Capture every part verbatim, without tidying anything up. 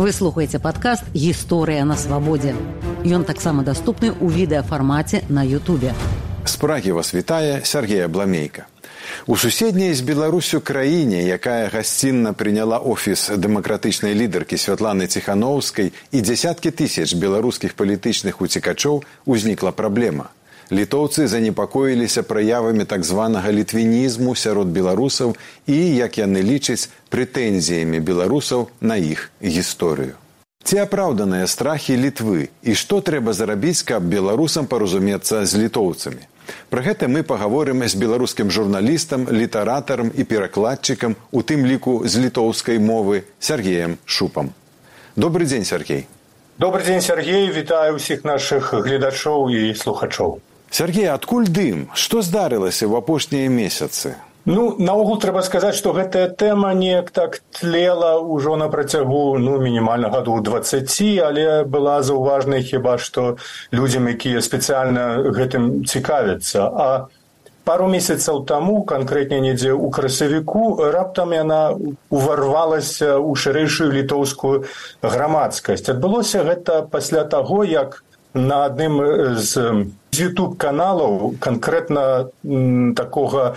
Вы слухаеце падкаст «Гісторыя на свабодзе». Ён таксама даступны ў відэафармаце на Ютубе. З Прагі вас вітае Сергей Абламейка. У суседняй з Беларусю краіне, якая гасцінна прыняла офіс дэмакратычнай лідаркі Святланы Ціхановскай і дзясяткі тысяч беларускіх палітычных уцекачоў, узнікла праблема. Літоўцы занепакоіліся праявамі так званага літвінізму сярод беларусаў і, як яны лічаць, прэтэнзіямі беларусаў на іх гісторыю. Ці апраўданыя страхі Літвы і што трэба зарабіць, каб беларусам паразумецца з літоўцамі? Пра гэта мы пагаворым з беларускім журналістам, літаратарам і перакладчыкам, у тым ліку з літоўскай мовы, Сергеем Шупам. Добры дзень, Сергей. Добры дзень, Сергей. Вітаю ўсіх нашых гледачоў і слухачоў. Сергей, адкуль дым? Што здарылася ў апошнія месяцы? Ну, наогул трэба сказаць, што гэтая тэма неяк так тлела ўжо на працягу, ну, мінімальна гадоў дваццаці, але была заўважнай хіба што людзям, якія спецыяльна гэтым цікавяцца. А пару месяцаў таму, канкрэтней недзе ў красавіку, раптам яна уварвалася ў шырэйшую літоўскую грамадскасць. Адбылося гэта пасля таго, як на адным з ютуб-каналаў, канкрэтна такога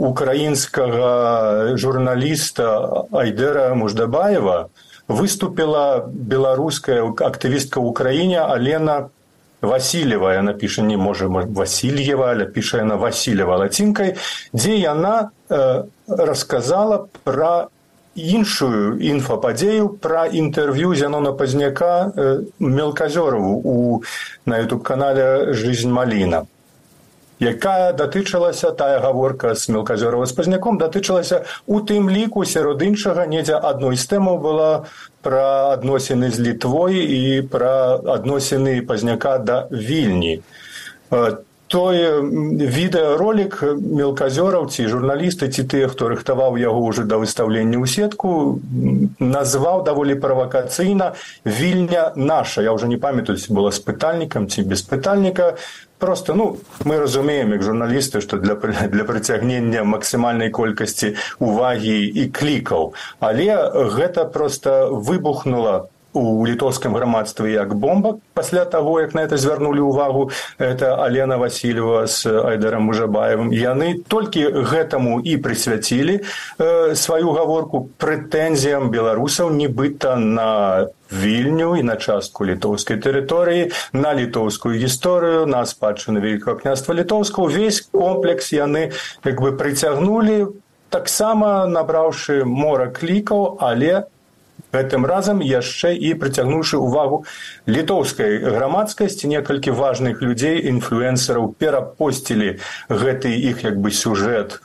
украінскага журналіста Айдэра Муждабаева, выступила беларуская актывістка ў Украіне Алена Васильева. Яна піша не можа Васильева, але піша яна Васильева лацінкай, дзе яна э, расказала пра іншую інфападзею, пра інтэрв'ю Зянона Пазняка э, Мелказёрову у, на ютуб-канале «Жизнь Маліна», якая датычылася, тая гаворка з Мелказёрова з Пазняком, датычылася у тым ліку сярод іншага, недзе адной з тэмаў была пра адносіны з Літвой і пра адносіны Пазняка да Вільні. Той відэаролік мелказёраўцы, журналісты ці тыя, хто рыхтаваў яго ўжо да выстаўлення ў сетку, назваў даволі правакацыйна «Вільня наша». Я ўжо не памятаю, ці была з пытальнікам ці без пытальніка. Просто, ну, мы разумеем, як журналісты, што для, для прыцягнення максімальнай колькасці увагі і клікаў. Але гэта проста выбухнула у літоўскім грамадстве як бомба. Пасля таго, як на гэта звярнулі ўвагу, это Алена Васильева з Айдэрам Мужабаевым, яны толькі гэтаму і прысвяцілі э, сваю гаворку прэтэнзіям беларусаў нібыта на Вільню і на частку літоўскай тэрыторыі, на літоўскую гісторыю, на спадчыну Вялікага княства Літоўскага. Увесь комплекс яны як бы прыцягнулі, таксама набраўшы мора клікаў, але гэтым разам яшчэ і прыцягнуўшы ўвагу літоўскай грамадскасці. Некалькі важных людзей, інфлюэнсараў перапосцілі гэты іх як бы сюжэт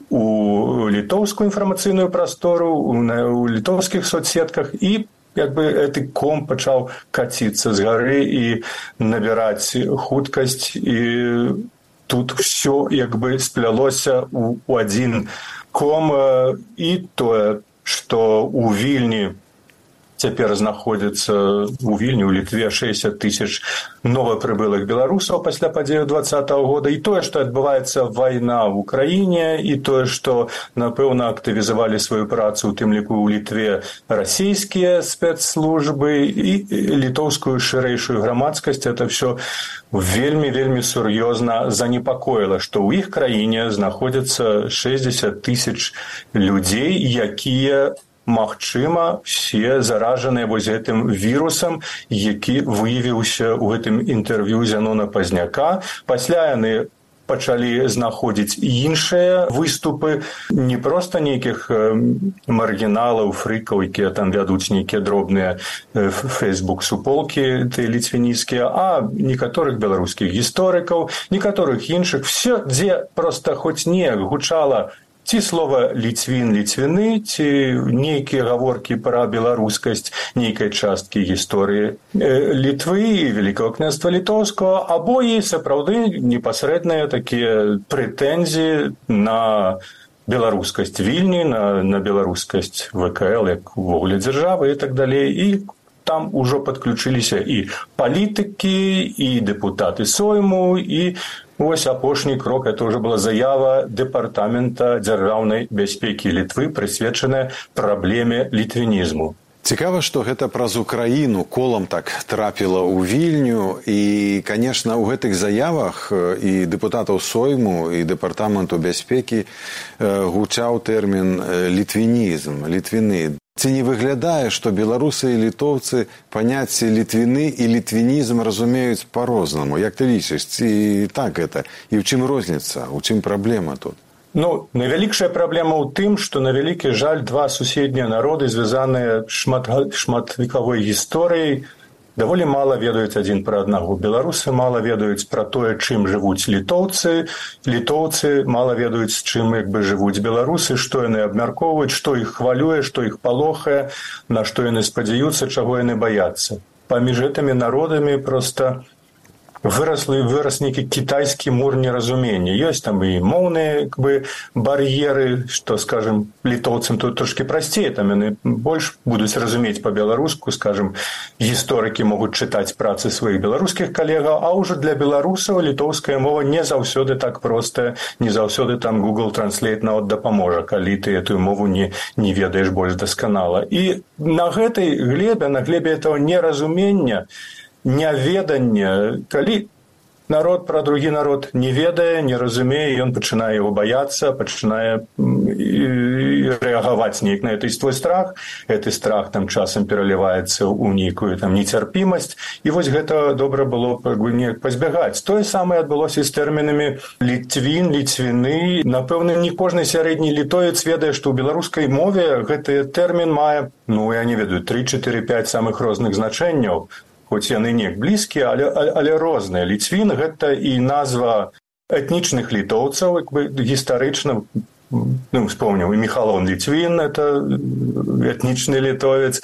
у літоўскую інфармацыйную прастору, у літоўскіх соцсетках, і як бы гэты ком пачаў каціцца з гары і набіраць хуткасць, і тут ўсё як бы сплялося у, у адзін ком. І тое, што у Вільні цяпер знаходзіцца у Вільні, у Літве шэсцьдзесят тысяч новапрыбылых беларусаў пасля падзеяў дваццатага года, і тое, што адбываецца вайна ў Украіне, і тое, што, напэўна, актывізавалі сваю працу, у тым ліку ў Літве, расійскія спецслужбы і літоўскую шырэйшую грамадскасць, это ўсё вельмі-вельмі сур'ёзна занепакоіла, што ў іх краіне знаходзяцца шэсцьдзесят тысяч людзей, якія магчыма, все заражаныя вось гэтым вірусам, які выявіўся ў гэтым інтэрв'ю Зянона Пазняка. Пасля яны пачалі знаходзіць іншыя выступы, не проста нейкіх маргіналаў, фрыкаў, якія там вядуць нейкія дробныя фэйсбук-суполкі, ты ліцвінійскія, а некаторых беларускіх гісторыкаў, некаторых іншых. Все, дзе проста хоць неяк гучала ці слова «ліцвін», «ліцвіны», ці нейкія гаворкі пра беларускасць нейкай часткі гісторыі Літвы і Вялікага княства Літоўскага, або і сапраўды непасрэдныя такія прэтэнзіі на беларускасць Вільні, на, на беларускасць ВКЛ, як увогуле дзяржавы і так далей. І там ужо падключыліся і палітыкі, і дэпутаты Сойму, і вось апошні крок, это ўжо была заява Дэпартамента дзяржаўнай бяспекі Літвы, прысвечаная праблеме літвінізму. Цікава, што гэта праз Украіну колам так трапіла ў Вільню, і, канешне, у гэтых заявах і дэпутатаў Сойму, і Дэпартаменту бяспекі гучаў тэрмін літвінізм, літвіны. Ці не выглядае, што беларусы і літоўцы паняцці літвіны і літвінізм разумеюць па-рознаму? Як ты лічыш, ці так гэта? І ў чым розніца? У чым праблема тут? Ну, найвялікшая праблема ў тым, што на вялікі жаль два суседнія народы, звязаныя шмат, шматвекавой гісторыяй, даволі мала ведаюць адзін пра аднаго. Беларусы мала ведаюць пра тое, чым жывуць літоўцы, літоўцы мала ведаюць, чым як бы жывуць беларусы, што яны абмяркоўваюць, што іх хвалюе, што іх палохае, на што яны спадзяюцца, чаго яны баяцца. Паміж гэтымі народамі проста вырас, вырас нейкі кітайскі мур неразумення. Ёсць там і моўныя як бы, бар'еры, што, скажем, літоўцам тут трошкі прасцей, там яны больш будуць разумець па-беларуску, скажем, гісторыкі могуць чытаць працы сваіх беларускіх калегаў, а ўжо для беларусаў літоўская мова не заўсёды так простая, не заўсёды там Google Translate нават дапаможа, калі ты этую мову не, не ведаеш больш дасканала. І на гэтай глебе, на глебе этого неразумення, няведання, калі народ пра другі народ не ведае, не разумее, ён пачынае яго баяцца, пачынае рэагаваць неяк на гэты свой страх, гэты страх там часам пераліваецца ў нейкую там нецярпімасць, і вось гэта добра было неяк пазбягаць. Тое самае адбылося з тэрмінамі літвін, ліцвіны. Напэўна, не кожны сярэдні літоец ведае, што ў беларускай мове гэты тэрмін мае, ну, я не ведаю, тры, чатыры, пяць самых розных значэнняў. Хоць яны неяк блізкія, але, але, але розныя. Ліцвін – гэта і назва этнічных літоўцаў, як бы гістарычна, ну, вспомнил, и Михалон Литвин, это этничный литовец,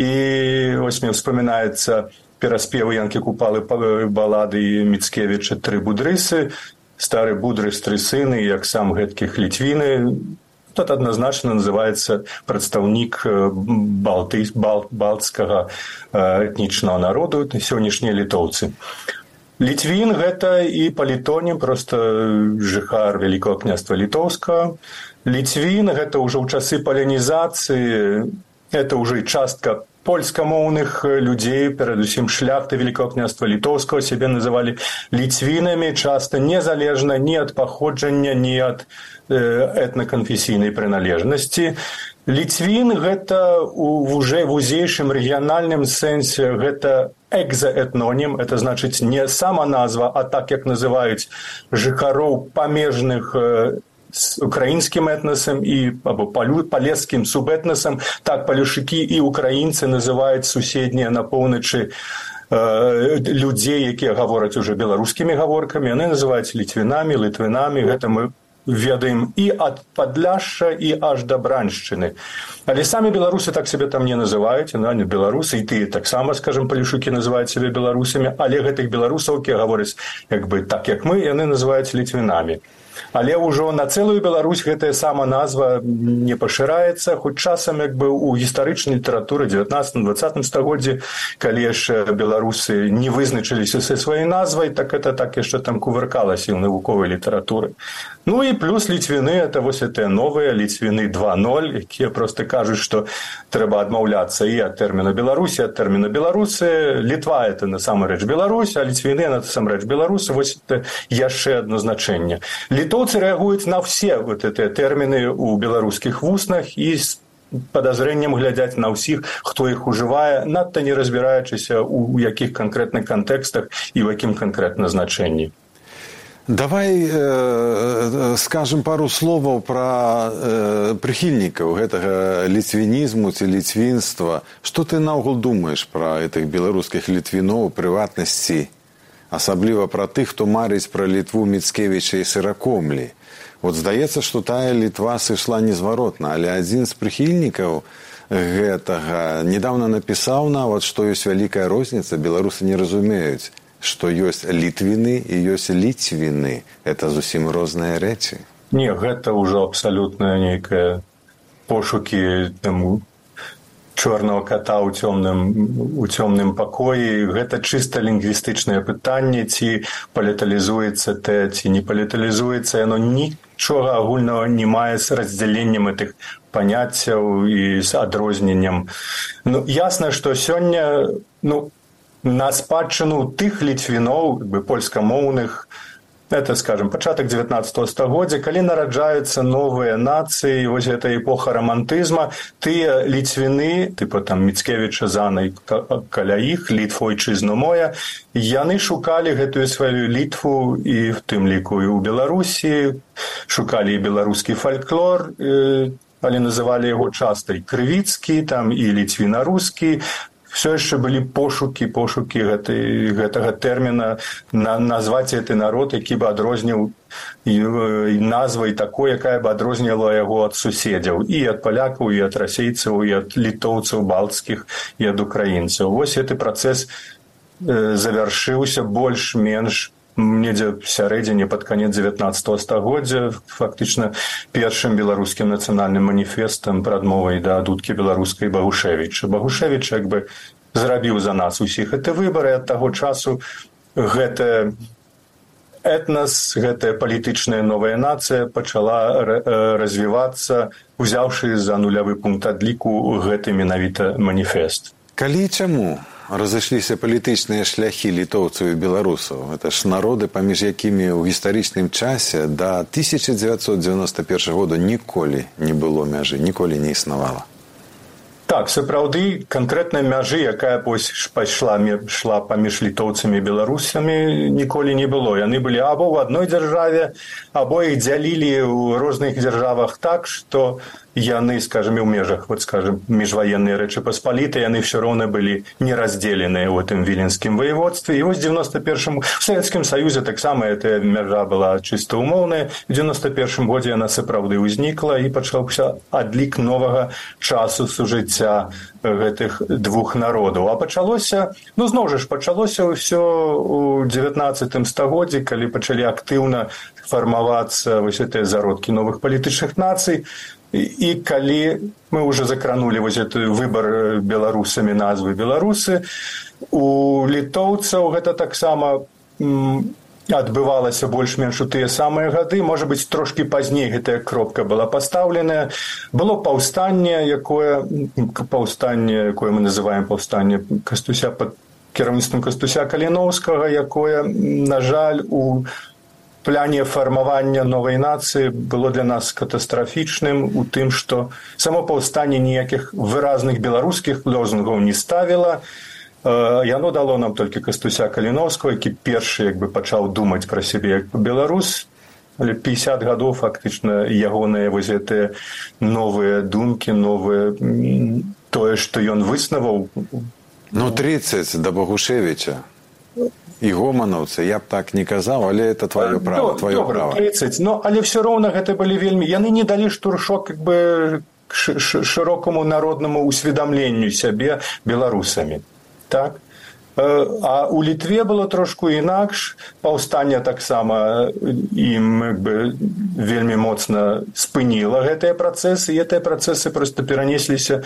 и ось мне вспоминается пераспевы Янки Купалы балады Мицкевича «Тры будрысы», «Стары будрыс, тры сыны», як сам гэткіх Литвины. Тут однозначно называется представник балты, бал, балтскага этнічнага народу, сённяшнія літоўцы. Литвин – гэта и палітонім, просто жыхар Великого княства Литовского. Литвин – гэта уже ў часы палянізацыі, это уже частка польскамоўных людзей, перадусім шляхты Великого княства Литовского, себе называли литвинами, часто незалежна ні ад паходжання, ні ад этнаканфесійнай прыналежнасці. Литвин – гэта уже в узейшым рэгіянальным сэнсе, гэта экзаэтнонім, это значыць не сама назва, а так, як называюць жыхароў памежных с украінскім этнасам і або палескім субэтнасам, так палюшыкі і украінцы называюць суседнія на поўначы э, людзей, якія гавораць уже беларускімі гаворкамі, яны называюць літвінамі, літвінамі, гэта мы ведаем і ад Падляшша, і аж да Браншчыны. Але самі беларусы так себе там не называюць, яны беларусы, і тыя таксама, скажем, палюшукі называюць себе беларусамі, але гэтых беларусаў, якія гавораць як бы так, як мы, яны называюць літвінамі. Але ўжо на цэлую Беларусь гэтая сама назва не пашыраецца, хоць часам як бы ў гістарычнай літаратуры дзевятнаццатым-дваццатым стагоддзі, калі яшчэ беларусы не вызначыліся са сваёй назвай, так это так яшчэ там кувыркалася ў навуковай літаратуры. Ну і плюс літвіны, это вось гэтыя новыя літвіны два ноль, якія проста кажуць, што трэба адмаўляцца і ад тэрміна Беларусі, ад тэрміна беларусы. Літва – это насамрэч Беларусь, а літвіны – насамрэч беларусы. Вось это яшчэ адно значэнне. Літоўцы рэагуюць на все вот гэтыя тэрміны ў беларускіх вуснах і з падазрэннем глядзяць на ўсіх, хто іх ужывае, надта не разбіраючыся ў якіх канкрэтных кантэкстах і ў якім канкрэтна значэнні. Давай э, скажем пару словаў пра э, прыхільнікаў гэтага літвінізму ці літвінства. Што ты наогул думаеш пра гэтых беларускіх літвіноў, прыватнасці, асабліва пра тых, хто марыць пра Літву Міцкевіча і Сыракомлі? Вот здаецца, што тая Літва сышла незваротна, але адзін з прыхільнікаў гэтага недавно напісаў нават, што ёсць вялікая розніца, беларусы не разумеюць, што ёсць літвіны і ёсць ліцвіны. Это зусім розныя рэчы. Не, гэта ўжо абсалютна нейкая пошукі там, чорнага ката ў цёмным у цёмным пакоі. Гэта чыста лінгвістычнае пытанне, ці паліталізуецца тэ, ці не паліталізуецца. Яно нічога агульнага не мае з раздзяленнем гэтых паняццяў і з адрозненнем. Ну, ясна, што сёння ну, на спадчыну тых ліцвіноў, польскамоўных, это, скажем, пачатак дзевятнаццатага стагоддзя, калі нараджаюцца новыя нацыі, вось гэта эпоха романтызма, тыя ліцвіны, тыпа там Міцкевіча, Занай, каля іх, Літва ойчызна моя, яны шукалі гэтую сваю Літву і в тым ліку і ў Беларусі, шукалі і беларускі фальклор, але называлі яго часта і крывіцкі, там і ліцвіна-рускі. Все яшчэ былі пошукі, пошукі гэтай, гэтага тэрміна на, назваць гэты народ, які бы адрозніў назвай такой, якая бы адрозніла яго ад суседзяў, і ад палякаў, і ад расейцаў, і ад літоўцаў балцкіх, і ад украінцаў. Вось гэты працэс завяршыўся больш-менш недзе в сярэдзіне пад канец дзевятнаццатага стагоддзя, фактычна першым беларускім нацыянальным маніфестам прадмовай да дудкі беларускай Багушевіча. Багушевіч як бы зрабіў за нас усіх гэты выбары, ад таго часу гэта этнас, гэтая палітычная новая нацыя пачала развівацца, узяўшы за нулявы пункт адліку гэты менавіта маніфест. Калі і чаму разышліся палітычныя шляхі літоўцаў і беларусаў? Это ж народы, паміж якімі ў гістарычным часе да тысяча дзевяцьсот дзевяноста першага года ніколі не было мяжы, ніколі не існавала. Так, сапраўды, канкрэтнай мяжы, якая пайшла шла паміж літоўцамі і беларусамі, ніколі не было. Яны былі або ў адной дзяржаве, або іх дзялілі ў розных дзяржавах так, што яны, скажем, і ў межах, вот, скажем, міжваенныя Рэчы Паспалітай, яны ўсё роўна былі не раздзеленыя ў гэтым віленскім ваеводстве. І вось дзевяноста першым у Савецкім Саюзе таксама эта мяжа была чыста умоўная. У дзевяноста першым годзе яна сапраўды ўзнікла і пачаўся адлік новага часу сужыцця гэтых двух народаў. А пачалося, ну зноў жа ж пачалося ўсё у дзевятнаццатым стагоддзі, калі пачалі актыўна фармавацца вось гэтыя зародкі новых палітычных нацый. І, і калі мы ўжо закранулі вось гэты выбар беларусамі назвы беларусы, у літоўцаў гэта таксама м, адбывалася больш-менш у тыя самыя гады, можа быць, трошкі пазней гэтая кропка была пастаўленая. Было паўстанне, якое паўстанне, якое мы называем паўстанне Кастуся пад кіраўніцтвам Кастуся Каліноўскага, якое, на жаль, у пляне фармавання новай нацыі было для нас катастрафічным у тым, што само паўстанне ніякіх выразных беларускіх лозунгаў не ставіла. Яно дало нам толькі Кастуся Каліноўскага, які першы як бы пачаў думаць пра сябе як беларус. Але пятьдесят гадоў фактычна ягоныя вось гэтыя новыя думкі, новыя тое, што ён выснаваў. Ну, тридцать да Багушевіча. І гоманаўцы, я б так не казаў, але это твоё право, твоё право. тридцать, но, але все роўна гэта былі вельмі... Яны не далі штуршок как бы шырокаму народнаму усведамленню сябе беларусамі. Так? А у Літве было трошку інакш. Паўстанне таксама ім як бы вельмі моцна спыніла гэтыя працэсы, і гэтыя працэсы проста перанесліся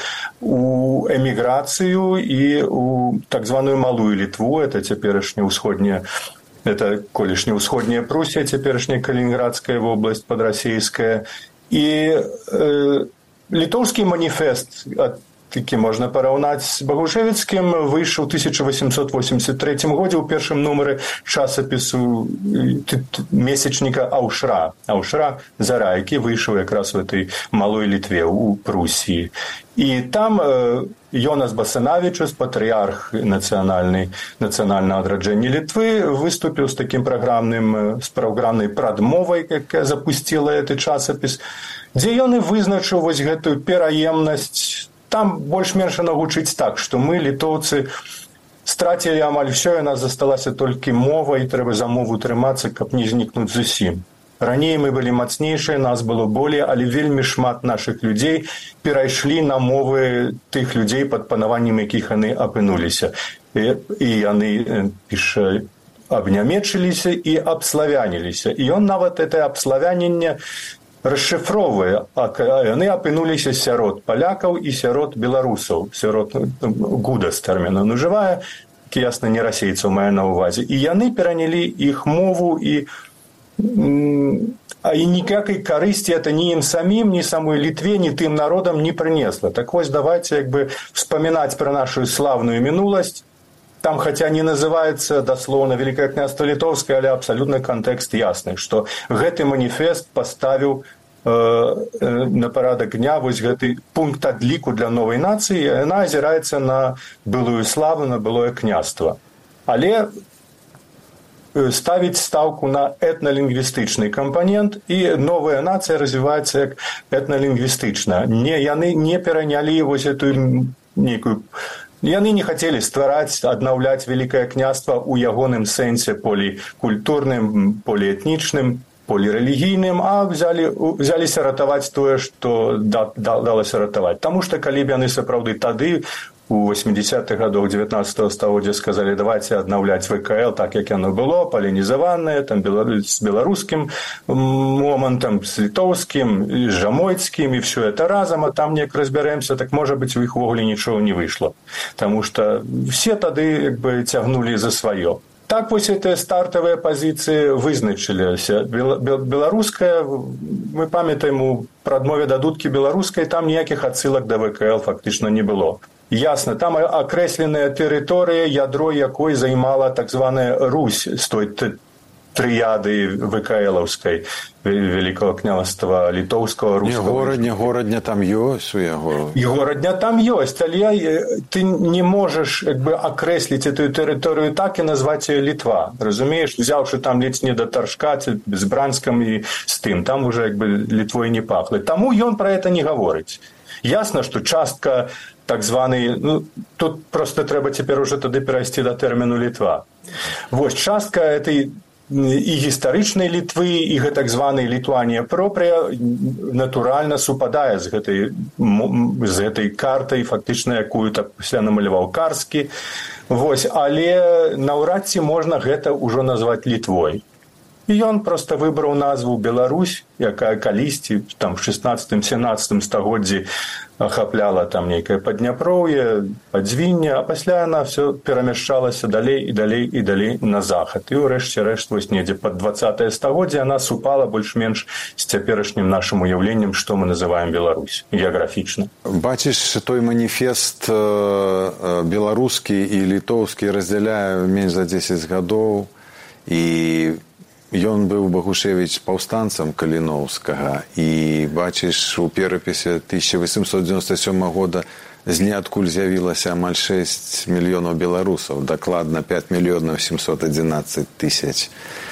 у эміграцыю і у так званую малую Літву, это цяперашняя ўсходняя, это колішняя ўсходняя Прусія, цяперашняя Калінінградская вобласць падрасейская. І э, літоўскі маніфест ад такі можна параўнаць з Багушевіцкім, выйшаў у тысяча восемьсот восемьдесят третьем годзе ў першым нумары часопісу месячніка Аўшра. Аўшра Зара, які выйшаў якраз у этой малой Літве, у Прусіі. І там э, Йонас Басанавічус, патрыярх нацыянальнай нацыянальнага адраджэння Літвы, выступіў з такім праграмным, з праграмнай прадмовай, якая запусціла гэты часопіс, дзе ён і вызначыў вось гэтую пераемнасць. Там больш-менш гучыць так, што мы, літоўцы, страцілі амаль ўсё, і нас засталася толькі мова, і трэба за мову трымацца, каб не знікнуць зусім. Раней мы былі мацнейшыя, нас было болей, але вельмі шмат нашых людзей перайшлі на мовы тых людзей, пад панаваннем якіх яны апынуліся. І, і яны, піша, абнямечыліся і абславяніліся. І ён нават гэтае абславяненне расшифроўвае, а яны апынуліся сярод палякаў і сярод беларусаў, сярод гудас тэрміна нажывае, ясна, не расейцаў мае на ўвазе. І яны перанялі іх мову, і, а і ніякай карысці это ні ім самім, ні самой Літве, ні тым народам не прынесла. Так вось, давайте як бы вспамінаць пра нашу славную мінуласць. Там, хотя не называется дословно Великое княжество Литовское, але абсолютно контекст ясный, что гэты маніфест поставил э, э, на порядок дня вось гэты пункт адліку для новой нации, и она озирается на былую славу, на былое княжество. Але ставить ставку на этнолингвистичный компонент, и новая нация развивается как этнолингвистичная. Не, яны не пераняли вось эту некую... Яны не хотели ствараць, аднаўляць Великое княжество у ягоным сэнсе полікультурным, поліэтнічным, полірэлігійным, а взяли, взяліся ратаваць тое, што да, далося ратаваць. Таму што калі б яны сапраўды тады, у восьмидесятых годах девятнадцатого стагоддзя сказали, давайте аднаўляць ВКЛ так, як яно было, палінізаванае, там, с беларускім момантам, с літоўскім, с жамойцкім, і все это разом, а там неяк разберемся, так, может быть, у іх увогуле нічого не выйшло. Потому что все тады як бы цягнули за свое. Так вось гэтыя стартавыя пазіцыі вызначыліся. Беларуская, мы памятаем, у прадмове да дудкі беларускай там ніякіх адсылак да ВКЛ фактычна не было. Ясно, там акрэсленая тэрыторыя, ядро якой займала так званая Русь з той трыяды ВКЛаўскай, Великого княжества Литовского, Русского. Не, горадня, горадня там ёсць у яго. І горадня там ёсць, але ты не можаш як бы акрэсліць эту тэрыторыю так і назваць яе Літва. Разумееш, взяўшы там ледзь не да Таршка, з Бранскам і з тым, там уже як бы Літвой не пахла. Таму ён пра гэта не гаворыць. Ясно, што частка так званый, ну, тут просто трэба цяпер уже тады перайсці да тэрміну Літва. Вось, частка этой і гістарычнай Літвы, і гэтак званай Літуанія пропрыя натуральна супадае з гэтай, з гэтай картай, фактычна, якую так пасля намаляваў Карскі. Вось, але наўрад ці можна гэта ўжо назваць Літвой. І ён проста выбраў назву Беларусь, якая калісьці там в шестнадцатым-семнадцатым стагоддзі ахапляла там нейкае Падняпроўе, Падзвінне, а пасля яна все перамяшчалася далей і далей і далей на захад. І ўрэшце рэшт вось недзе пад двадцатае стагоддзе яна супала больш-менш з цяперашнім нашым уяўленнем, што мы называем Беларусь геаграфічна. Бачыш, той маніфест беларускі і літоўскі раздзяляе менш за дзесяць гадоў, і ён быў Багушевіч паўстанцам Каліноўскага, і бачыш, у перапісе тысяча восемьсот девяносто седьмого года з ніадкуль з'явілася амаль шесть мільёнаў беларусаў, дакладна пять мільёнаў семьсот одиннадцать тысяч.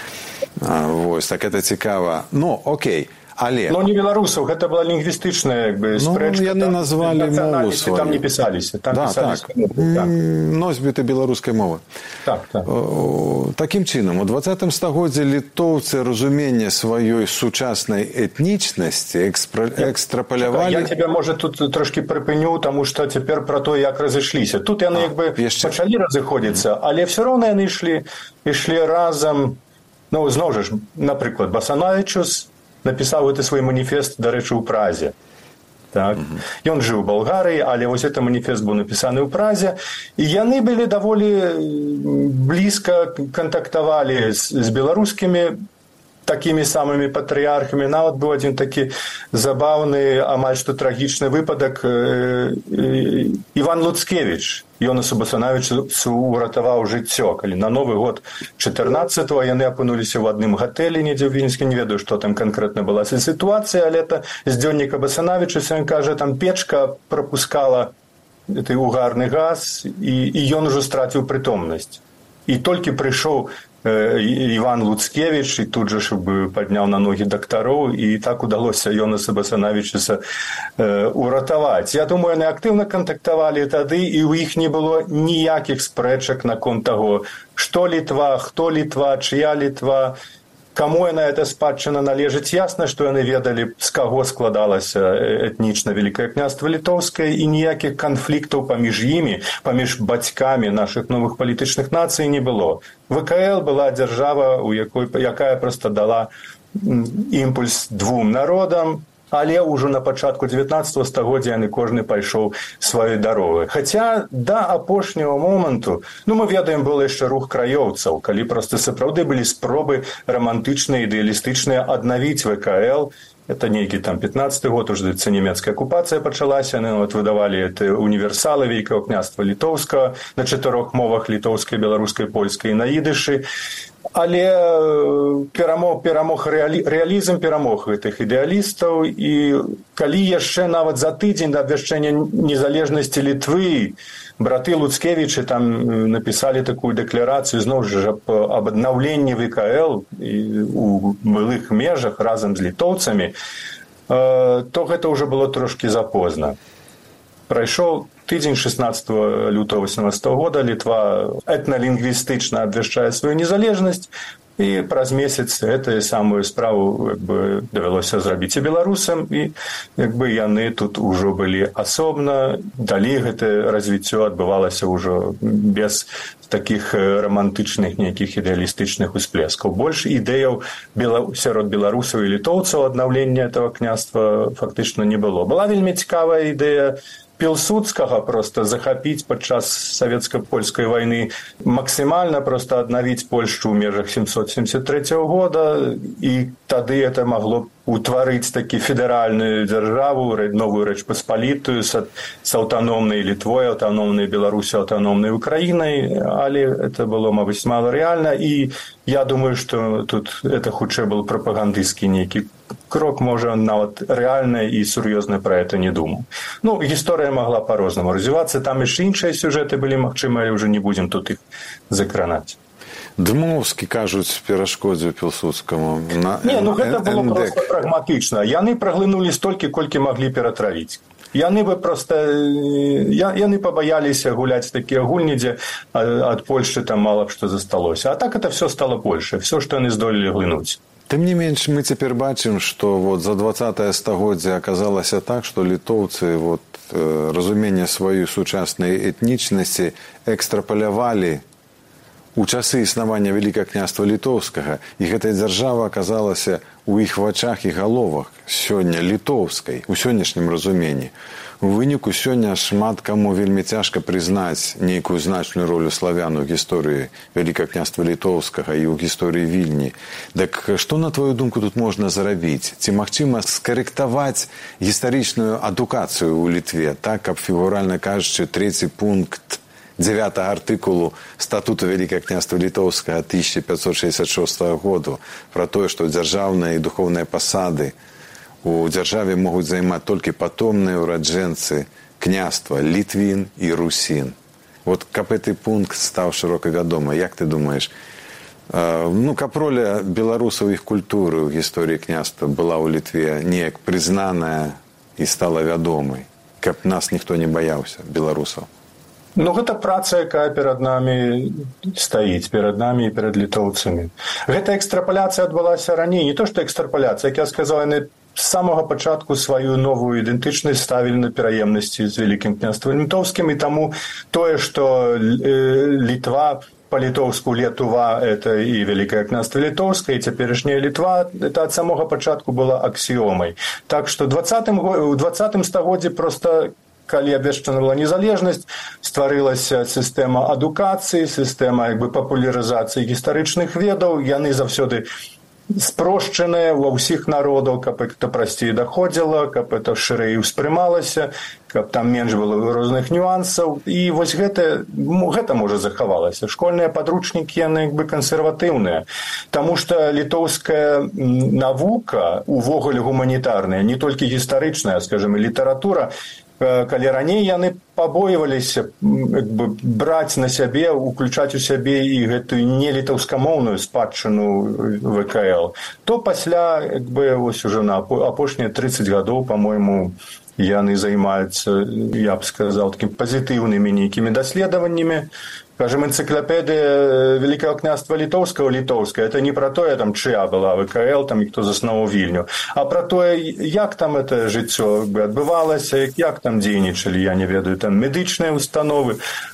Вось, так это цікава. Ну, окей. Але... Но не беларусаў, гэта была лінгвістычная як бы спрэчка. Ну, яны там, назвалі мову сваю. Там не пісаліся. Там да, пісаліся, так. так. Носьбіты беларускай мовы. Так, так. Такім чынам, у двадцатым стагоддзі літоўцы разуменне сваёй сучаснай этнічнасці экспра... экстрапалявалі... Я тебе, можа, тут трошки прыпыню, таму што цяпер пра то, як разышліся. Тут яны як бы яшчэ... пачалі разыходзіцца, але все роўна яны ішлі, ішлі разам. Ну, зноў жа, напрыклад, Басанавічус напісаў гэты свой маніфест, дарэчы, ў Празе. Так. Mm-hmm. Ён жыў у Балгарыі, але вось гэты маніфест быў напісаны ў Празе, і яны былі даволі блізка кантактавалі з, з беларускімі такімі самымі патрыярхамі. Нават быў адзін такі забаўны, амаль што трагічны выпадак. Э, э, Іван Луцкевіч, Йонасу Басанавічу уратаваў жыццё, калі на Новы год чатырнаццатого яны апынуліся ў адным гатэлі недзе ў Вільнюсе, не ведаю, што там канкрэтна была сітуацыя, але это з дзённіка Басанавіча, ён кажа, там печка пропускала гэты угарны газ, і, і ён ужо страціў прытомнасць. І толькі прыйшоў Іван Луцкевіч, і тут жа бы падняў на ногі дактароў, і так удалося Йонаса Басанавічуса э, уратаваць. Я думаю, яны актыўна кантактавалі тады, і ў іх не было ніякіх спрэчак наконт таго, што Літва, хто Літва, чыя Літва. Каму яна эта спадчына належыць, ясна, што яны ведалі, з каго складалася этнічна Вялікае княства Літоўскае, і ніякіх канфліктаў паміж імі, паміж бацькамі нашых новых палітычных нацый не было. ВКЛ была дзяржава, у якой, якая проста дала імпульс двум народам, але ўжо на пачатку дзевятнаццатага стагоддзя яны кожны пайшоў сваёй дарогай. Хаця да апошняга моманту, ну мы ведаем, был яшчэ рух краёўцаў, калі проста сапраўды былі спробы рамантычныя, ідэалістычныя аднавіць ВКЛ. Это нейкі там пятнаццаты год, уже нямецкая акупацыя пачалася, яны вот выдавалі это універсалы Вялікага княства Літоўскага на чатырох мовах: літоўскай, беларускай, польскай і на ідышы. Але перамог, перамог рэалізм перамог гэтых ідэалістаў, і калі яшчэ нават за тыдзень да абвяшчэння незалежнасці Літвы браты Луцкевічы там напісалі такую дэкларацыю зноў жа аб аднаўленні ВКЛ у былых межах разам з літоўцамі, то гэта ўжо было трошкі запозна. Прайшоў тыдзень шаснаццатага лютага васемнаццатага года, Літва этналінгвістычна абвяшчае сваю незалежнасць, і праз месяц гэтую самую справу як бы давялося зрабіць і беларусам, і як бы яны тут ужо былі асобна. Далей гэтае развіццё адбывалася ўжо без такіх рамантычных нейкіх ідэалістычных усплескаў. Больш ідэяў сярод беларусаў і літоўцаў аднаўлення этого княства фактычна не было. Была вельмі цікавая ідэя Пілсудскага проста захапіць падчас савецка-польскай вайны, максімальна проста аднавіць Польшчу ў межах сямсот семьдесят третьего года, і тады это магло утварыць такі федэральную дзяржаву, новую Рэч Паспалітую з аўтаномнай Літвой, аўтаномнай Беларусі, аўтаномнай Украінай, але это было, мабыць, мала рэальна, і я думаю, што тут это хутчэй был прапагандысцкі нейкі крок, можа, нават рэальна і сур'ёзна пра это не думаў. Ну, гісторыя магла па-рознаму развівацца, там яшчэ іншыя сюжэты былі магчымыя, але ўжо не будзем тут іх закранаць. Дмоўскі, кажуць, перашкодзіў Пілсудскаму на Не, ну гэта было проста прагматычна. Яны праглынулі столькі, колькі маглі ператравіць. Яны бы проста яны пабаяліся гуляць такія гульні, дзе ад Польшчы там мала б што засталося. А так это все стало больше, все, што яны здолелі глынуць. Тым не менш, мы цяпер бачым, што вот за двадцатае стагоддзе аказалася так, што літоўцы вот, разуменне сваёй сучаснай этнічнасці экстрапалявалі у часы існавання Вялікага княства Літоўскага, і гэтая дзяржава аказалася ў іх вачах і галовах сёння літоўскай, у сённяшнім разуменні. У выніку сёння шмат каму вельмі цяжка прызнаць нейкую значную ролю славян у гісторыі Вялікага княства Літоўскага і ў гісторыі Вільні. Так што, на твою думку, тут можна зарабіць? Ці магчыма скарэктаваць гістарычную адукацыю ў Літве, так, каб, фігуральна кажучы, трэці пункт дзявятага артыкулу статуту Вялікага княства Літоўскага тысяча пятьсот шестьдесят шестого году пра тое, што дзяржаўныя і духоўныя пасады у дзяржаве могуць займаць толькі патомныя ураджэнцы княства Літвін і Русін. Вот каб гэты пункт стаў шырока вядома, як ты думаеш, ну, каб роля беларусаў іх культуры ў гісторыі княства была ў Літве неяк прызнаная і стала вядомай, каб нас ніхто не баяўся, беларусаў? Ну, гэта праца, якая перад намі стаіць, перад намі і перад літоўцамі. Гэта экстрапаляцыя адбылася раней, не то што экстрапаляцыя, як я сказаў, яны з самага пачатку сваю новую ідэнтычнасць ставілі на пераемнасці з Вялікім княствам Літоўскім, і таму тое, што Літва па-літоўску Летува – это і Вялікае княства Літоўскае, і цяперашняя Літва – это ад самога пачатку была аксіомай. Так што ў двадцатым стагоддзі проста калі абвешчана была незалежнасць, стварылася сістэма адукацыі, сістэма як бы папулярызацыі гістарычных ведаў, яны заўсёды спрошчаныя ва ўсіх народаў, каб это прасцей даходзіла, каб это шырэй успрымалася, каб там менш было розных нюансаў. І вось гэта, гэта можа захавалася. Школьныя падручнікі, яны як бы кансерватыўныя. Таму што літоўская навука, увогуле гуманітарная, не толькі гістарычная, скажем, і літаратура, калі раней яны пабойваліся як бы, браць на сябе, уключаць у сябе і гэтую нелітаўскамоўную спадчыну ВКЛ, то пасля як бы, ось уже на апошнія тридцать гадоў, па-мойму, яны займаюцца, я б сказаў, такімі пазітыўнымі нейкімі даследаваннямі. Скажем, энциклопедия Великого княжества Литовского, литовская, это не про то, там, чья была ВКЛ, там, и кто заснувал Вильню, а про то, як там это життя відбувалося, як там дзейнічалі, я не ведаю, там, медичные установы,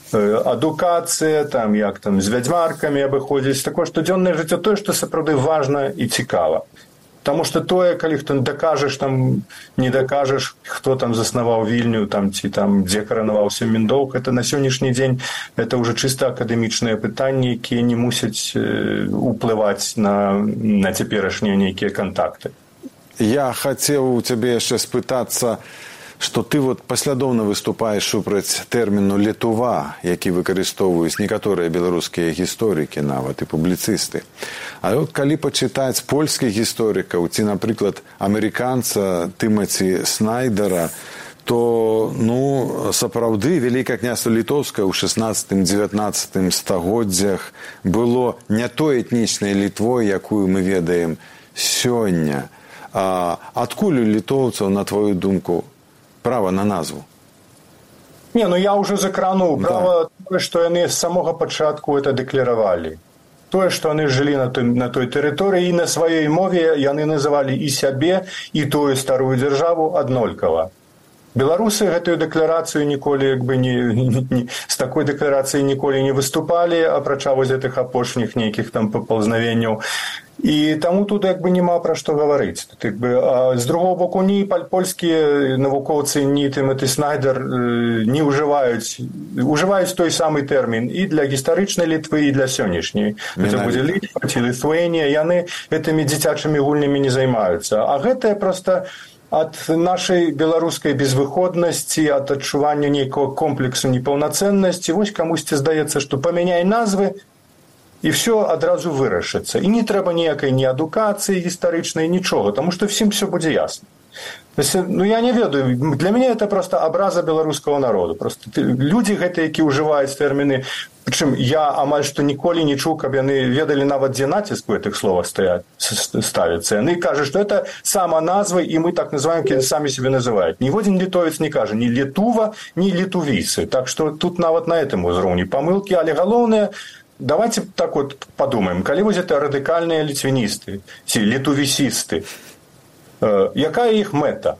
адукація, там, як там, з вядзьмаркамі абыходзілись, такое штодзённае жыццё, тое, што сапраўды важна і цікава. Потому что тое, калі хто дакажаш, там, не дакажаш, хто там заснаваў Вільню, там, ці там, дзе каранаваўся Міндоўг, это на сённяшні дзень, это ўжо чыста акадэмічныя пытанні, якія не мусяць уплываць на, на цяперашнія нейкія кантакты. Я хацеў у цябе яшчэ спытацца, што ты вот паслядоўна выступаеш супраць тэрміну «летува», які выкарыстоўваюць некаторыя беларускія гісторыкі нават і публіцысты. А вот калі пачытаць польскіх гісторыкаў ці, напрыклад, амерыканца Тымаці Снайдера, то, ну, сапраўды Вялікае княства Літоўскае ў шаснаццатым-дзевятнаццатым стагоддзях было не той этнічнай Літвой, якую мы ведаем сёння. А адкуль у літоўцаў, на твою думку, право на назву? Не, ну я уже закрануў. Право да. Тое, што яны з самога пачатку это дэкларавалі. Тое, што яны жылі на той, на той тэрыторыі і на сваёй мове яны называлі і сябе, і тую старую дзяржаву аднолькава. Беларусы гэтую дэкларацыю ніколі, як бы, не, не, з такой дэкларацыяй ніколі не выступалі, апрача вось гэтых апошніх нейкіх там папаўзнавенняў. І таму тут як бы няма пра што гаварыць. Тут, як бы, а з другого боку, ні польскія навукоўцы, ні Тымаці Снайдер не ўжываюць, ўжываюць той самы тэрмін і для гістарычнай Літвы, і для сённяшняй. Гэта будзе Літва ці Літвенія, яны гэтымі дзіцячымі гульнямі не займаюцца. А гэта проста ад нашай беларускай безвыходнасці, ад адчування нейкага комплексу непаўнацэннасці, вось камусьці здаецца, што памяняй назвы, і все адразу вырашыцца. І не трэба ніякай ні адукацыі гістарычнай, нічога, таму што всім все будзе ясна. Ну, я не ведаю, для мяне это просто абраза беларускага народу. Просто людзі гэтыя, які ўжываюць тэрміны, прычым я амаль што ніколі не чуў, каб яны ведалі нават, дзе націск у гэтых словах ставіцца. Яны кажуць, што это сама назва, і мы так называем, які самі себе называюць. Ніводзін літовец не кажа ні Літува, ні літувіцы. Так што тут нават на гэтым узроўні памылкі, але галоўнае, давайте так вот подумаем, калі вось это радыкальныя літвіністы, ці літувісісты, э, якая іх мэта?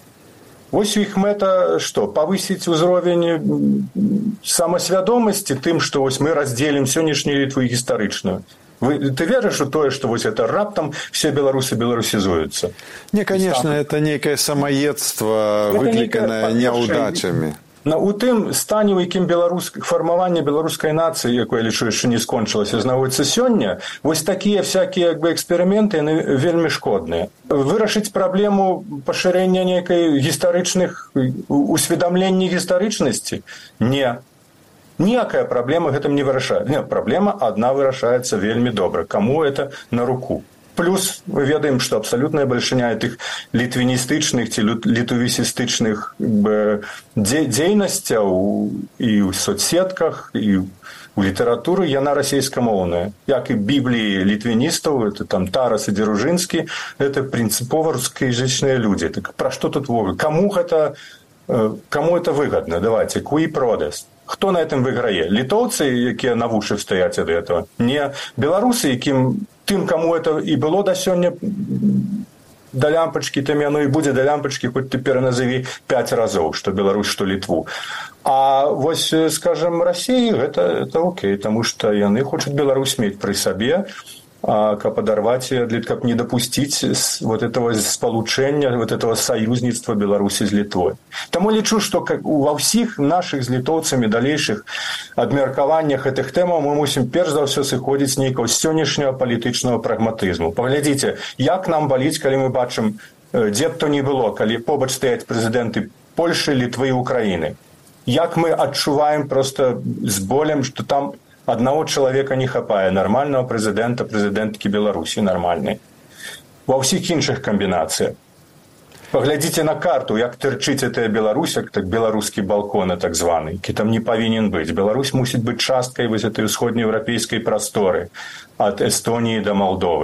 Вось іх мэта што? Павысіць узровень самасвядомасці тым, што вось мы раздзелім сённяшнюю Літву гістарычную. Вы, ты веришь в то, что вот это раптом все белорусы белорусизуются? Не, конечно, это некое самоедство, это выкликанное некое, неудачами. На, у тым стане, у якім беларус... фармаванне беларускай нацыі, якое, я лічу, яшчэ не скончылася, знаходзіцца сёння, вось такія всякія як бы, эксперыменты, яны вельмі шкодныя. Вырашыць праблему пашырэння нейкай гістарычных, усведамлення гістарычнасці? Не. Ніякая праблема гэтым не вырашае. Не, праблема адна вырашаецца вельмі добра. Каму это на руку? Плюс мы ведаем, што абсалютная бальшыня тых літвіністычных ці літувісістычных дзейнасцяў і ў соцсетках, і ў літаратуры, яна расейскамоўная. Як і бібліі літвіністаў, это там Тарас і Дзяружынскі, это прынцыпова рускаязычныя людзі. Так пра што тут вогуле? Каму гэта, каму это выгадна? Давайте, куі продаст. Хто на этом выйграе? Літоўцы, якія на вушы стаяць ад этого? Не беларусы, якім тым, каму это і было да сёння да лямпачкі, тым яно і будзе да лямпачкі, хоць ты пераназаві пяць разоў, што Беларусь, што Літву. А вось, скажем, Расіі гэта, гэта окей, таму што яны хочуць Беларусь мець пры сабе, а каб адарваць, каб не дапусціць вот этого спалучэння, вот этого саюзніцтва Беларусі з Літвой. Таму лічу, што ва ўсіх нашых з літоўцамі далейшых абмеркаваннях гэтых тэмаў мы мусім перш за ўсё сыходзіць нейкага сённяшняга палітычнага прагматызму. Паглядзіце, як нам баліць, калі мы бачым, дзе б то ні было, калі побач стаяць прэзідэнты Польшы, Літвы і Украіны. Як мы адчуваем проста з болем, што там аднаго чалавека не хапае, нармальнага прэзідэнта, прэзідэнткі Беларусі нармальнай. Ва ўсіх іншых камбінацыях. Паглядзіце на карту, як тырчыць гэтая Беларусь, як так беларускі балкон, так званы, які там не павінен быць. Беларусь мусіць быць часткай вось этой усходнееўрапейскай прасторы ад Эстоніі да Малдовы.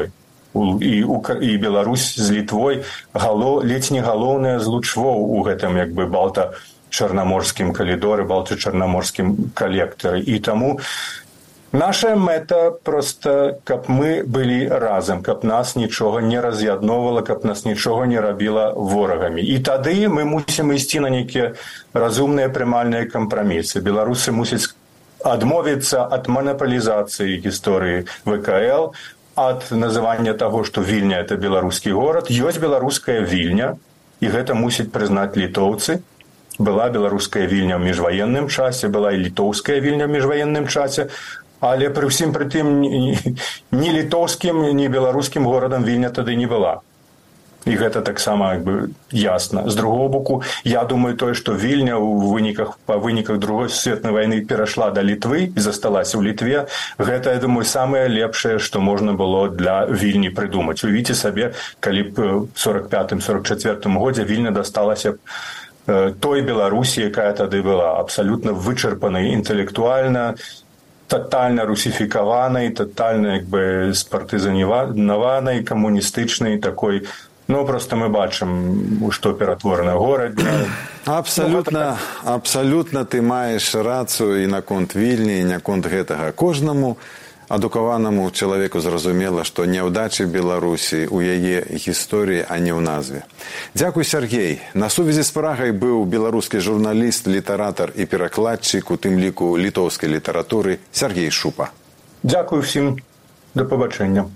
і, і Беларусь з Літвой гало, ледзь не галоўнае злучво ў гэтым як бы балта-чарнаморскім калідоры, балта-чарнаморскім калектары. І таму наша мэта проста, каб мы былі разам, каб нас нічога не раз'ядноўвала, каб нас нічога не рабіла ворагамі. І тады мы мусім ісці на нейкія разумныя прымальныя кампрамісы. Беларусы мусяць адмовіцца ад манапалізацыі гісторыі вэ ка эл, ад называння таго, што Вільня – это беларускі горад. Ёсць беларуская Вільня, і гэта мусіць прызнаць літоўцы. Была беларуская Вільня ў міжваенным часе, была і літоўская Вільня ў міжваенным часе, але пры ўсім пры тым ні, ні літоўскім, ні беларускім горадам Вільня тады не была. І гэта таксама як бы ясна. З другого боку, я думаю, тое, што Вільня ў выніках, па выніках Другой сусветнай вайны перайшла да Літвы і засталася ў Літве, гэта, я думаю, самае лепшае, што можна было для Вільні прыдумаць. Уявіце сабе, калі б ў сорак пятым сорак чацвёртым годзе Вільня дасталася той Беларусі, якая тады была абсалютна вычарпанай інтэлектуальна, тотальна русіфікаванай, тотальна як бы спартызанаванай, камуністычнай такой. Ну, просто мы бачым, у што ператвораны горад. Абсалютна, абсалютна ты маеш рацыю і наконт Вільні, і наконт гэтага. Кожнаму адукаванаму чалавеку зразумела, што няўдачы Беларусі ў яе гісторыі, а не ў назве. Дзякуй, Сяргей. На сувязі з Прагай быў беларускі журналіст, літаратар і перакладчык, у тым ліку літоўскай літаратуры, Сяргей Шупа. Дзякуй усім. Да пабачэння.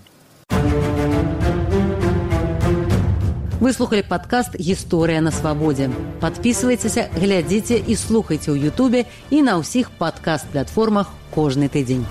Вы слухали падкаст «Гісторыя на свабодзе». Падпісвайцеся, глядзіце і слухайце ў Ютубе і на ўсіх падкаст-платформах кожны тыдзень.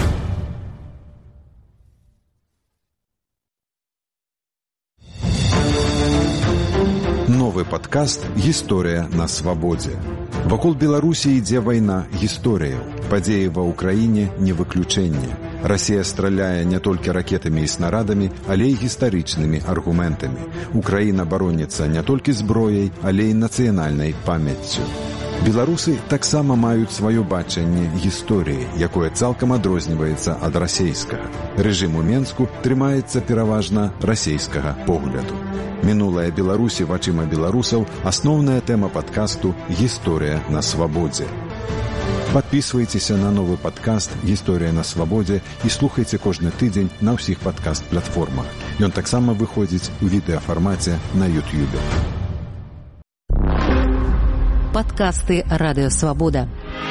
Новы падкаст «Гісторыя на свабодзе». Вакол Беларусі ідзе вайна гісторыяў. Падзеі ва ўкраіне не выключэнне. Расія страляе не толькі ракетамі і снарадамі, але і гістарычнымі аргументамі. Украіна бароніцца не толькі зброяй, але і нацыянальнай памяццю. Беларусы таксама маюць сваё бачанне гісторыі, якое цалкам адрозніваецца ад расейскага. Рэжым у Менску трымаецца пераважна расейскага погляду. Мінулая Беларусі вачыма беларусаў – асноўная тэма падкасту «Гісторыя на свабодзе». Падпісвайцеся на новы падкаст «Гісторыя на свабодзе» і слухайце кожны тыдзень на ўсіх падкаст-платформах. Ён таксама выходзіць у відэафармаце на Ютьюбе. Падкасты «Радыё Свабода».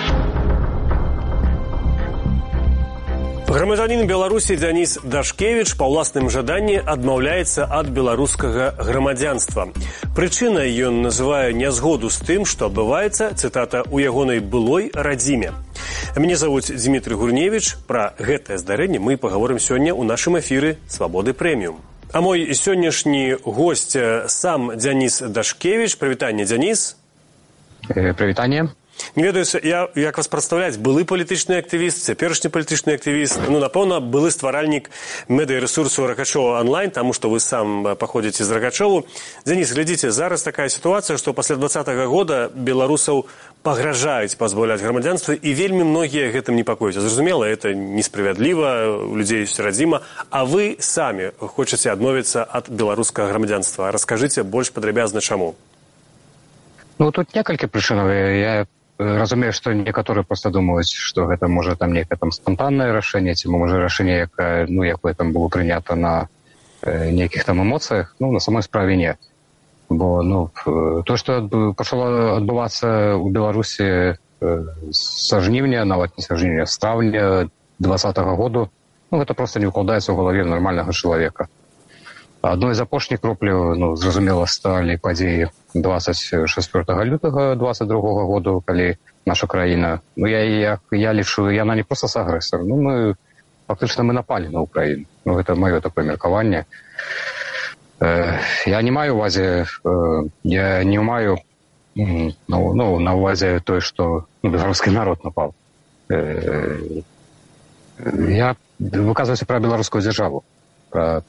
Грамадзянін Беларусі Дзяніс Дашкевіч па ўласным жаданні адмаўляецца ад беларускага грамадзянства. Прычынай ён называе нязгоду з тым, што адбываецца, цытата, у ягонай былой радзіме. Мяне завуць Дмітрый Гурневіч. Пра гэтае здарэнне мы пагаворым сёння ў нашым эфіры «Свабоды прэміум». А мой сённяшні госць сам Дзяніс Дашкевіч. Прывітанне, Дзяніс. Прывітанне. Не ведаю, я, як вас прадстаўляць, былы палітычны актывіст, цяперашні палітычны актывіст, ну, напэўна, былы стваральнік медыярэсурсу Рагачова онлайн, таму што вы сам паходзіце з Рагачову. Дзяніс, глядзіце, зараз такая сітуацыя, што пасля двадцатага года беларусаў пагражаюць пазбаўляць грамадзянства, і вельмі многія гэтым непакояцца. Зразумела, это несправядліва, у людзей ёсць радзіма, а вы самі хочаце адмовіцца ад беларускага грамадзянства. Раскажыце больш падрабязна чаму. Ну, тут некалькі прычынаў. Я разумею, што некаторыя проста думаюць, што гэта можа там нейкае там спантаннае рашэнне, ці можа рашэнне, якое, ну, якое там было прынята на э, нейкіх там эмоцыях. Ну, на самой справе не. Бо, ну, то, што пачало адбывацца ў Беларусі э, са жніўня, нават не са жніўня, з траўня двадцатага году, ну, гэта проста не ўкладаецца ў галаве нармальнага чалавека. Адной з апошніх кропляў, ну, зразумела, сталі падзеі двадцать четвёртага лютага двадцать другога году, калі наша краіна, ну, я, я, я лічу, яна не проста агрэсар, ну, мы, фактычна, мы напалі на Украіну. Ну, гэта маё такое меркаванне. Э, я не маю увазе, э, я не маю, ну, ну, на увазе тое, што, ну, беларускі народ напал. Э, я выказваюся пра беларускую дзяржаву, пра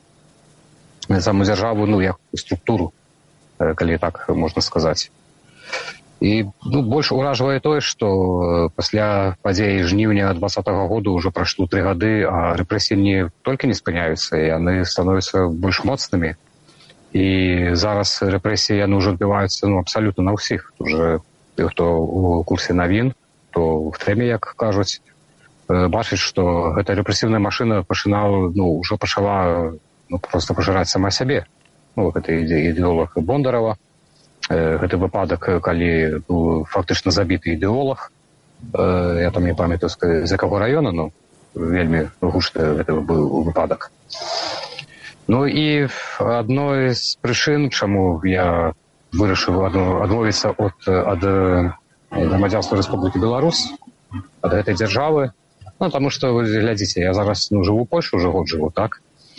саму дзяржаву, ну, як структуру, калі так можна сказаць. І ну, больш уражвае тое, што пасля падзеі жніўня двадцатага году ўжо прайшло тры гады, а рэпрэсіі не толькі не спыняюцца, яны становяцца больш моцнымі. І зараз рэпрэсіі яны ўжо адбіваюцца ну, абсалютна на ўсіх. Уже ты, хто у курсе навін, то в тэме, як кажуць, бачыць, што гэта рэпрэсіўная машына пачынала, ну, ўжо пачала ну, проста пажыраць сама сябе. Ну, гэта ідэолог Бондарова. Гэты выпадак, калі быў фактычна забіты ідэолог, я там не памятаю, з якога раёна, ну, вельмі гучны гэты быў выпадак. Ну і адной з прычын, чаму я вырашыў адмовіцца ад, ад грамадзянства Рэспублікі Беларусь, ад гэтай дзяржавы, ну, таму што, глядзіце, я зараз ну, жыву ў Польшы, уже год жыву, так?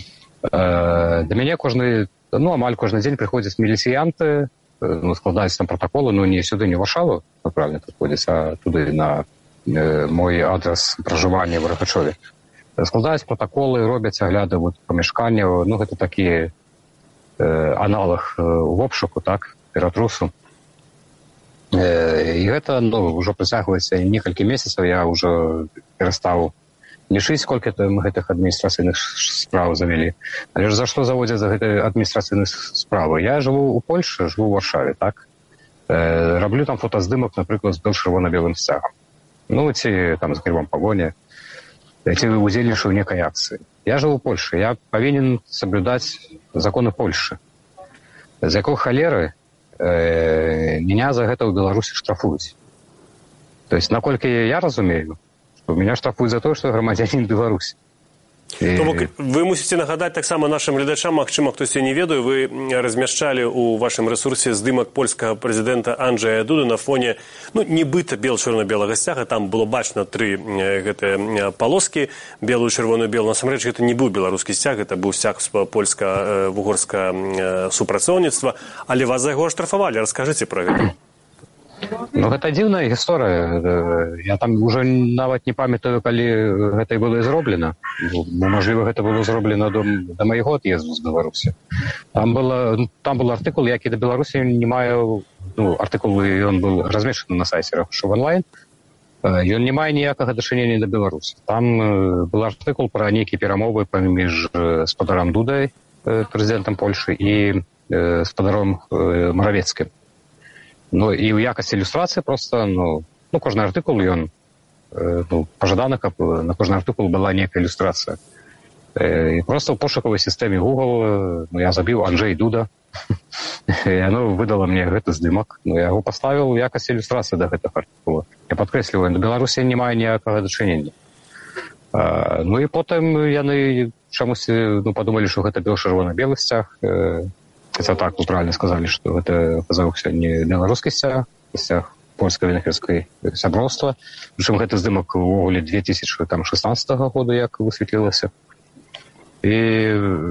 Да мяне кожны, ну, амаль кожны дзень прыходзяць міліцыянты, ну, складаюць там протоколы, ну, не сюды, не ў Варшаву, правильно прыходзяць, а туды на э, мой адрес пражывання в Рахачове. Складаюць протоколы, робяць агляды вот, памяшканняў, ну, гэта такі э, аналог э, в обшуку, так, ператрусу. Э, і гэта, ну, ўжо працягваецца некалькі месяцаў, я ўжо перастаў лічыць, колькі там гэтых адміністрацыйных справ завялі. Але ж за што заводзяць за гэтыя адміністрацыйныя справы? Я жыву ў Польшы, жыву ў Варшаве, так? Э, раблю там фотаздымак, напрыклад, з чырвона-белым сцягам. Ну, ці там з грыбом пагоні, ці удзельнічаю ў некай акцыі. Я жыву ў Польшы, я павінен саблюдаць законы Польшы. З якой халеры э, меня за гэта ў Беларусі штрафуюць. То есть, наколькі я разумею, меня штрафуюць за тое, што я грамадзянін Беларусі. І... То бок, вы мусіце нагадаць таксама нашым гледачам, магчыма, хтось не ведаю, вы размяшчалі ў вашым рэсурсе здымак польскага прэзідэнта Анджэя Дуды на фоне, ну, нібыта бел-чырвона-белага сцяга, там было бачна тры гэтыя палоскі, белую, чырвоную, белую. Насамрэч, гэта не быў беларускі сцяг, гэта быў сцяг польска-вугорска супрацоўніцтва, але вас за яго штрафавалі. Раскажыце пра гэта. Ну, гэта дзіўная гісторыя. Я там уже нават не памятаю, калі гэта і было зроблена. Ну, мажліва, гэта было зроблена до, до майго ад'езду з Беларусі. Там, было, там был артыкул, які да Беларусі не маю... Ну, артыкул, ён был размешчаны на сайце Рахашова онлайн. Ён не мае ніякага дачынення да Беларусі. Там был артыкул пра нейкія перамовы паміж спадаром Дудай, прэзідэнтам Польшы, і спадаром Маравецкім. Ну, і ў якасці ілюстрацыі проста, ну, ну кожны артыкул, ён, э, ну, пажадана, каб на кожны артыкул была нейкая ілюстрацыя. Э, і проста ў пошукавай сістэме Google, ну, я забіў Анджэй Дуда, і яно выдала мне гэты здымак. Ну, я яго паставіў ў якасці ілюстрацыі да гэтага артыкула. Я падкрэсліваю, да Беларусі не мае ніякага дачынення. Э, ну, і потым яны чамусьці, ну, падумалі, што гэта бел-чырвона-белы сцяг. Э, Хотя так, вы правильно сказали, что это оказаўся не беларускі сцяг, сцяг польска-венгерскай сяброўства. Прычым гэты здымак увогуле две тысячи шестнадцатого года, як высветлілася. І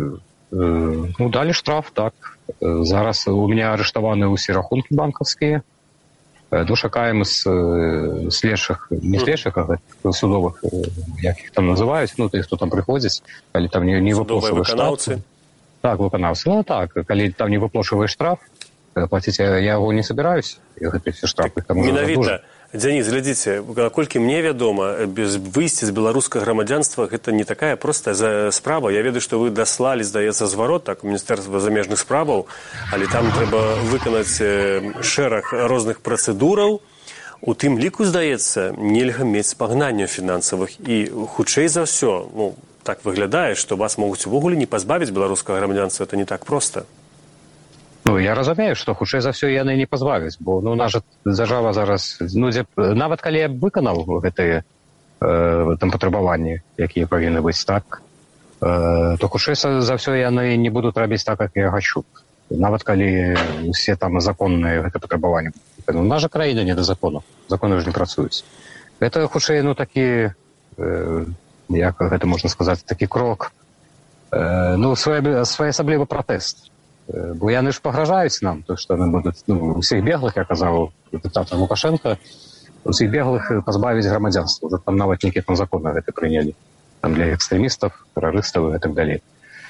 ну, далі штраф, так. Зараз у меня арыштаваны ўсе рахункі банкаўскія. Ну, шакаем з следчых, не следчых, а судовых, як іх там называюць, ну, тых, хто там прыходзіць, калі там не, не выплачвае штраф. Так, выканаўцы. Ну так, калі там не выплачваеш штраф, плаціць я яго не собираюсь, гэты штраф. Менавіта, Дзяніс, глядзіце, наколькі мне вядома, без выйсця з беларускага грамадзянства гэта не такая простая справа. Я ведаю, што вы даслалі, здаецца, зварот, так, у Міністэрства замежных справаў, але там трэба выканаць шэраг розных працэдураў. У тым ліку, здаецца, нельга мець спагнанняў фінансавых. І хутчэй за ўсё, ну, так выглядае, што вас могуць увогуле не пазбавіць беларускага грамадзянства. Это не так проста. Ну, я разумею, што хутчэй за ўсё яны не пазбавяць, бо ну, наша дзяржава зараз... Ну, дзе, нават калі я выканаў гэтыя э, там патрабаванні, якія павінны быць так, э, то хутчэй за ўсё яны не будуць рабіць так, як я хачу. Нават калі усе там законныя гэта патрабаванні. Ну, наша краіна не да закону. Законы ж не працуюць. Гэта хутчэй, ну, такі... Э, як гэта можна сказаць, такі крок, э, ну, своеасаблівы пратэст. Э, бо яны ж пагражаюць нам, то, што яны будуць, ну, усіх беглых, я казаў, дыктатар Лукашенко, усіх беглых пазбавіць грамадзянства. Уже там нават нейкія там законы гэта прынялі. Там для экстрэмістаў, тэрарыстаў і так далей.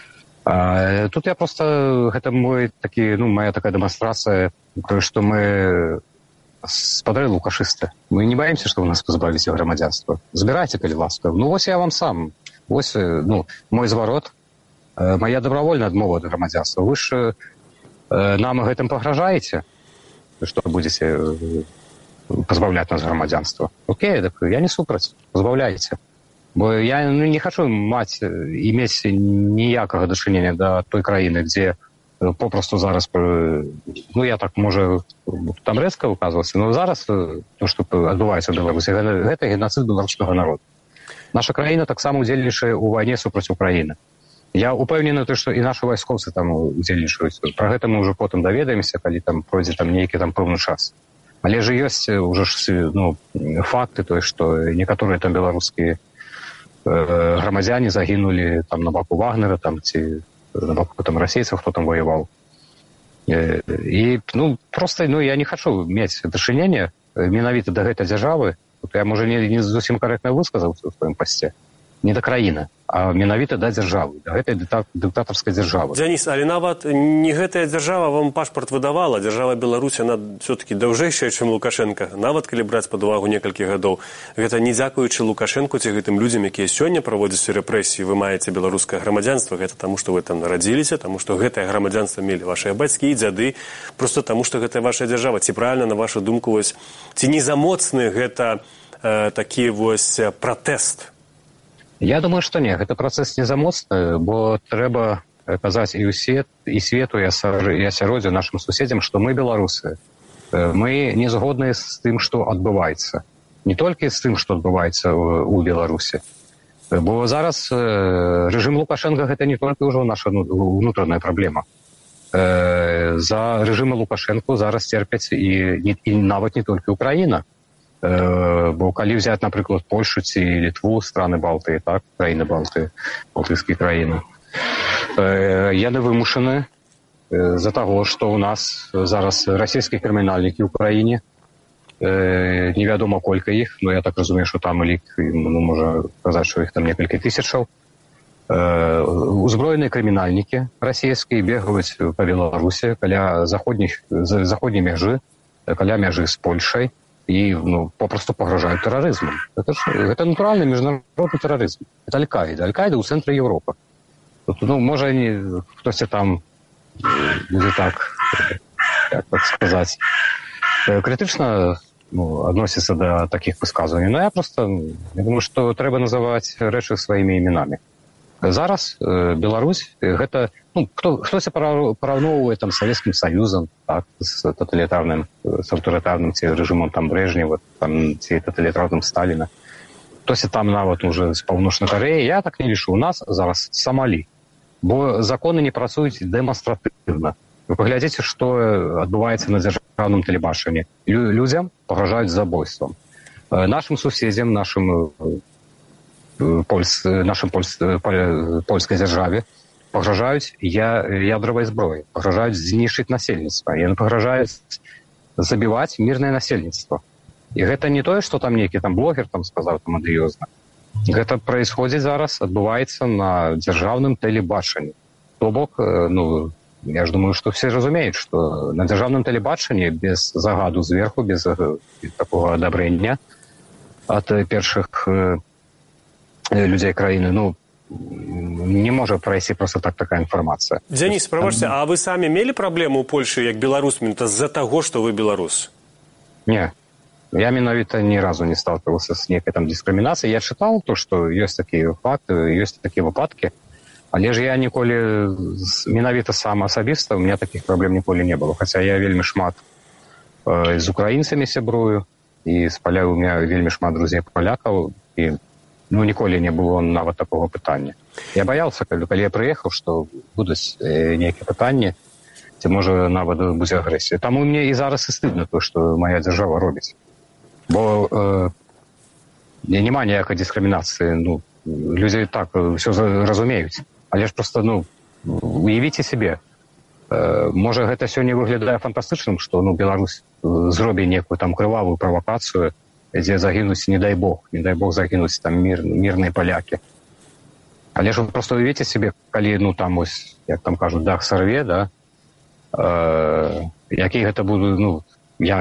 А, тут я проста, гэта мой такі, ну, моя такая дэманстрацыя, што мы спадарэ лукашысты. Мы не боимся, что вы нас позбавите грамадзянства. Забирайте, калі ласка. Ну, вось я вам сам. Вось, ну, мой зварот, моя добровольная адмова ад грамадзянства. Вы ж нам гэтым пагражаеце, што будете позбавляць нас грамадзянства. Окей, так я не супраць. Позбавляйте. Бо я ну, не хочу маць, иметь ніякага дачынення да той краіны, дзе попросту зараз, ну я так, можа, там рэзка указвалася, но зараз то, што адбываецца ў Беларусі, гэта геноцид беларускага народа. Наша краіна таксама удзельнічае ў вайне супраць Украіны. Я упэўнены, што і нашы вайскоўцы там удзельнічаюць. Пра гэта мы ўжо потым даведаемся, калі там пройдзе там нейкі там пэўны час. Але ж ёсць ўжо ж ну, факты, той, што некаторыя там беларускія грамадзяне загінулі там на баку Вагнера, там, ці на баку там расейцаў, хто там воеваў. І, ну, проста, ну, я не хочу мець дачыненне менавіта да гэтай дзяржавы. Я, можа, не, не зусім карэктна высказаў у сваім пасце. Не да краіны, а менавіта да дзяржавы, да гэтай дыктатарскай дзяржавы. Дзяніс, але нават не гэтая дзяржава вам пашпарт выдавала. Дзяржава Беларусь, она все-таки даўжэйшая, чым Лукашенко. Нават калі браць пад увагу некалькі гадоў. Гэта не дзякуючы Лукашенку ці гэтым людзям, якія сёння праводзяць рэпрэсіі, вы маеце беларускае грамадзянства. Гэта таму, што вы там нарадзіліся, таму, што гэтае грамадзянства мелі вашыя бацькі і дзяды. Проста таму, што гэта ваша дзяржава. Ці правільна, на вашу думку, вось, ці не замоцны гэта э, такі вось пратэст? Я думаю, што не, гэта працэс не замоцны, бо трэба казаць і ў свет, і свету, і асяроддзю нашым суседзям, што мы беларусы. Мы не згодныя з тым, што адбываецца. Не толькі з тым, што адбываецца ў Беларусі. Бо зараз рэжым Лукашенка гэта не толькі ўжо наша ўнутраная праблема. За рэжыма Лукашенко зараз церпяць і, і нават не толькі Украіна. Бо калі взять, напрыклад, Польшу ці Літву, страны Балтыі, так, краіны Балтыі, балтыйскія краіны, яны вымушаны з-за таго, што ў нас зараз расійскія крымінальнікі ў краіне, невядома колькі іх, но я так разумею, што там лік, ну, можа казаць, што іх там некалькі тысячаў, узброеныя крымінальнікі расійскія бегаюць па Беларусі каля заходняй мяжы, каля мяжы з Польшай, і ну, попросту пагражаюць тэрарызмам. Гэта, гэта натуральны міжнародны тэрарызм. Гэта Аль-Каіда. Аль-Каіда ў цэнтры Еўропы. Ну, можа, не, хтосьці там будзе так, як так сказаць, крытычна ну, адносіцца да такіх высказванняў. Но я проста я думаю, што трэба называць рэчы сваімі імінамі. Зараз э, Беларусь, гэта, ну, хто, хтось параўноўвае там Савецкім Саюзам, так, з тоталітарным, з аўтарытарным ці рэжымам там Брежнева, там, ці тоталітарным Сталіна. Хтось там нават уже з Паўночнай Карэі, я так не лішу. У нас зараз Самалі, бо законы не працуюць дэманстратыўна. Вы паглядзіце, што адбываецца на дзяржаўным тэлебачанні. Лю, людзям пагражаюць забойствам. Э, нашым суседзям, нашым Польс, нашым польс, польскай дзяржаве пагражаюць я, ядравай зброі, пагражаюць знішчыць насельніцтва, яны пагражаюць забіваць мірнае насельніцтва. І гэта не тое, што там нейкі там блогер там сказаў там адыёзна. Гэта праісходзіць зараз, адбываецца на дзяржаўным тэлебачанні. То бок, ну, я ж думаю, што все разумеюць, што на дзяржаўным тэлебачанні без загаду зверху, без такога адабрэння ад першых людзей краіны, ну, не можа прайсці проста так такая інфармацыя. Дзяніс, прабачце, а вы самі мелі праблему ў Польшы як беларус менавіта з-за таго, што вы беларус? Не. Я менавіта ні разу не сталкивался з нейкай там дыскрымінацыяй. Я чытаў то, што ёсць такія факты, ёсць такія выпадкі, але ж я ніколі менавіта сам асабіста, у меня такіх праблем ніколі не было. Хаця я вельмі шмат э, з украінцамі сябрую, і з паля у меня вельмі шмат друзей палякаў, і ну, ніколі не было нават такого пытання. Я баяўся, калі, калі я прыехаў, што будуць э, нейкія пытанні, ці можа нават будзе агрэсія. Таму мне і зараз і стыдна то, што моя дзяржава робіць. Бо э, няма ніякай дыскрымінацыі. Ну, людзі так ўсё разумеюць. Але ж проста, ну, уявіце сябе, э, можа гэта сёння выглядае фантастычным, што ну, Беларусь зробі некую там крывавую правакацыю, дзе загінуць, не дай бог, не дай бог загінуць там мір, мірныя палякі. Але ж вы проста уявіце себе, калі, ну, там, ось, як там кажуць, дах сарве, да, э, які гэта будзе, ну, я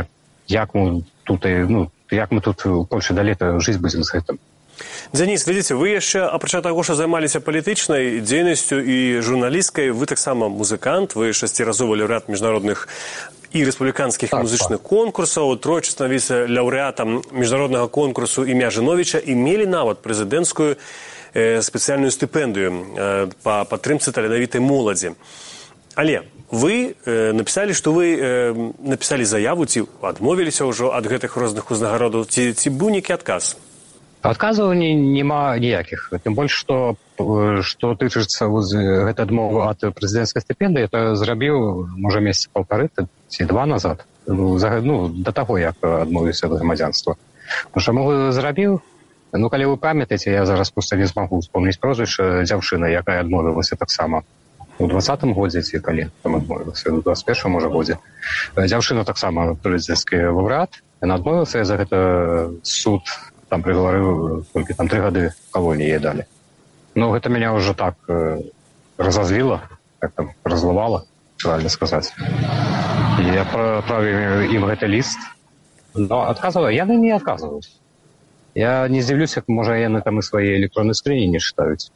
як мы тут, ну, як мы тут у Польшы далей жыць будзем з гэтым. Дзяніс, глядзіце, вы яшчэ, апрача таго, што займаліся палітычнай дзейнасцю і журналісткай, вы таксама музыкант, вы шасціразовы лаўрэат міжнародных і рэспубліканскіх так, музычных так. конкурсаў, тройчы станавіліся лаўрэатам міжнароднага конкурсу імя Жановіча і мелі нават прэзідэнцкую э, спецыяльную стыпендыю э, па падтрымцы таленавітай моладзі. Але вы э, напісалі, што вы э, напісалі заяву, ці адмовіліся ўжо ад гэтых розных узнагародаў, ці, ці быў нейкі адказ? Адказаў няма ніякіх. Тым больш, што, што тычыцца гэта адмова ад прэзідэнцкай стыпендыі, это зрабіў, можа, месяца паўтары ці два назад, ну, ну, да таго, як адмовіўся ад грамадзянства. Тому што могу зрабіў, ну, калі вы памятаеце, я зараз проста не змагу вспомніць прозвішча дзяўчына, якая адмовілася таксама у двадцатым годзе, ці калі там адмовілася, у двадцать первым, можа, годзе. Дзяўчына таксама прэзідэнцкі лаўрэат, яна адмовілася, за гэта суд там прыгаварыў, толькі там тры гады калоніі далі. Ну, гэта мяне ўжо так э, разазліла, так там разлавала, правильно сказаць. І я правіў ім гэты ліст, но адказваю, яны не адказваюць. Я не здзіўлюся, можа, яны там і свае электронныя скрыні не чытаюць,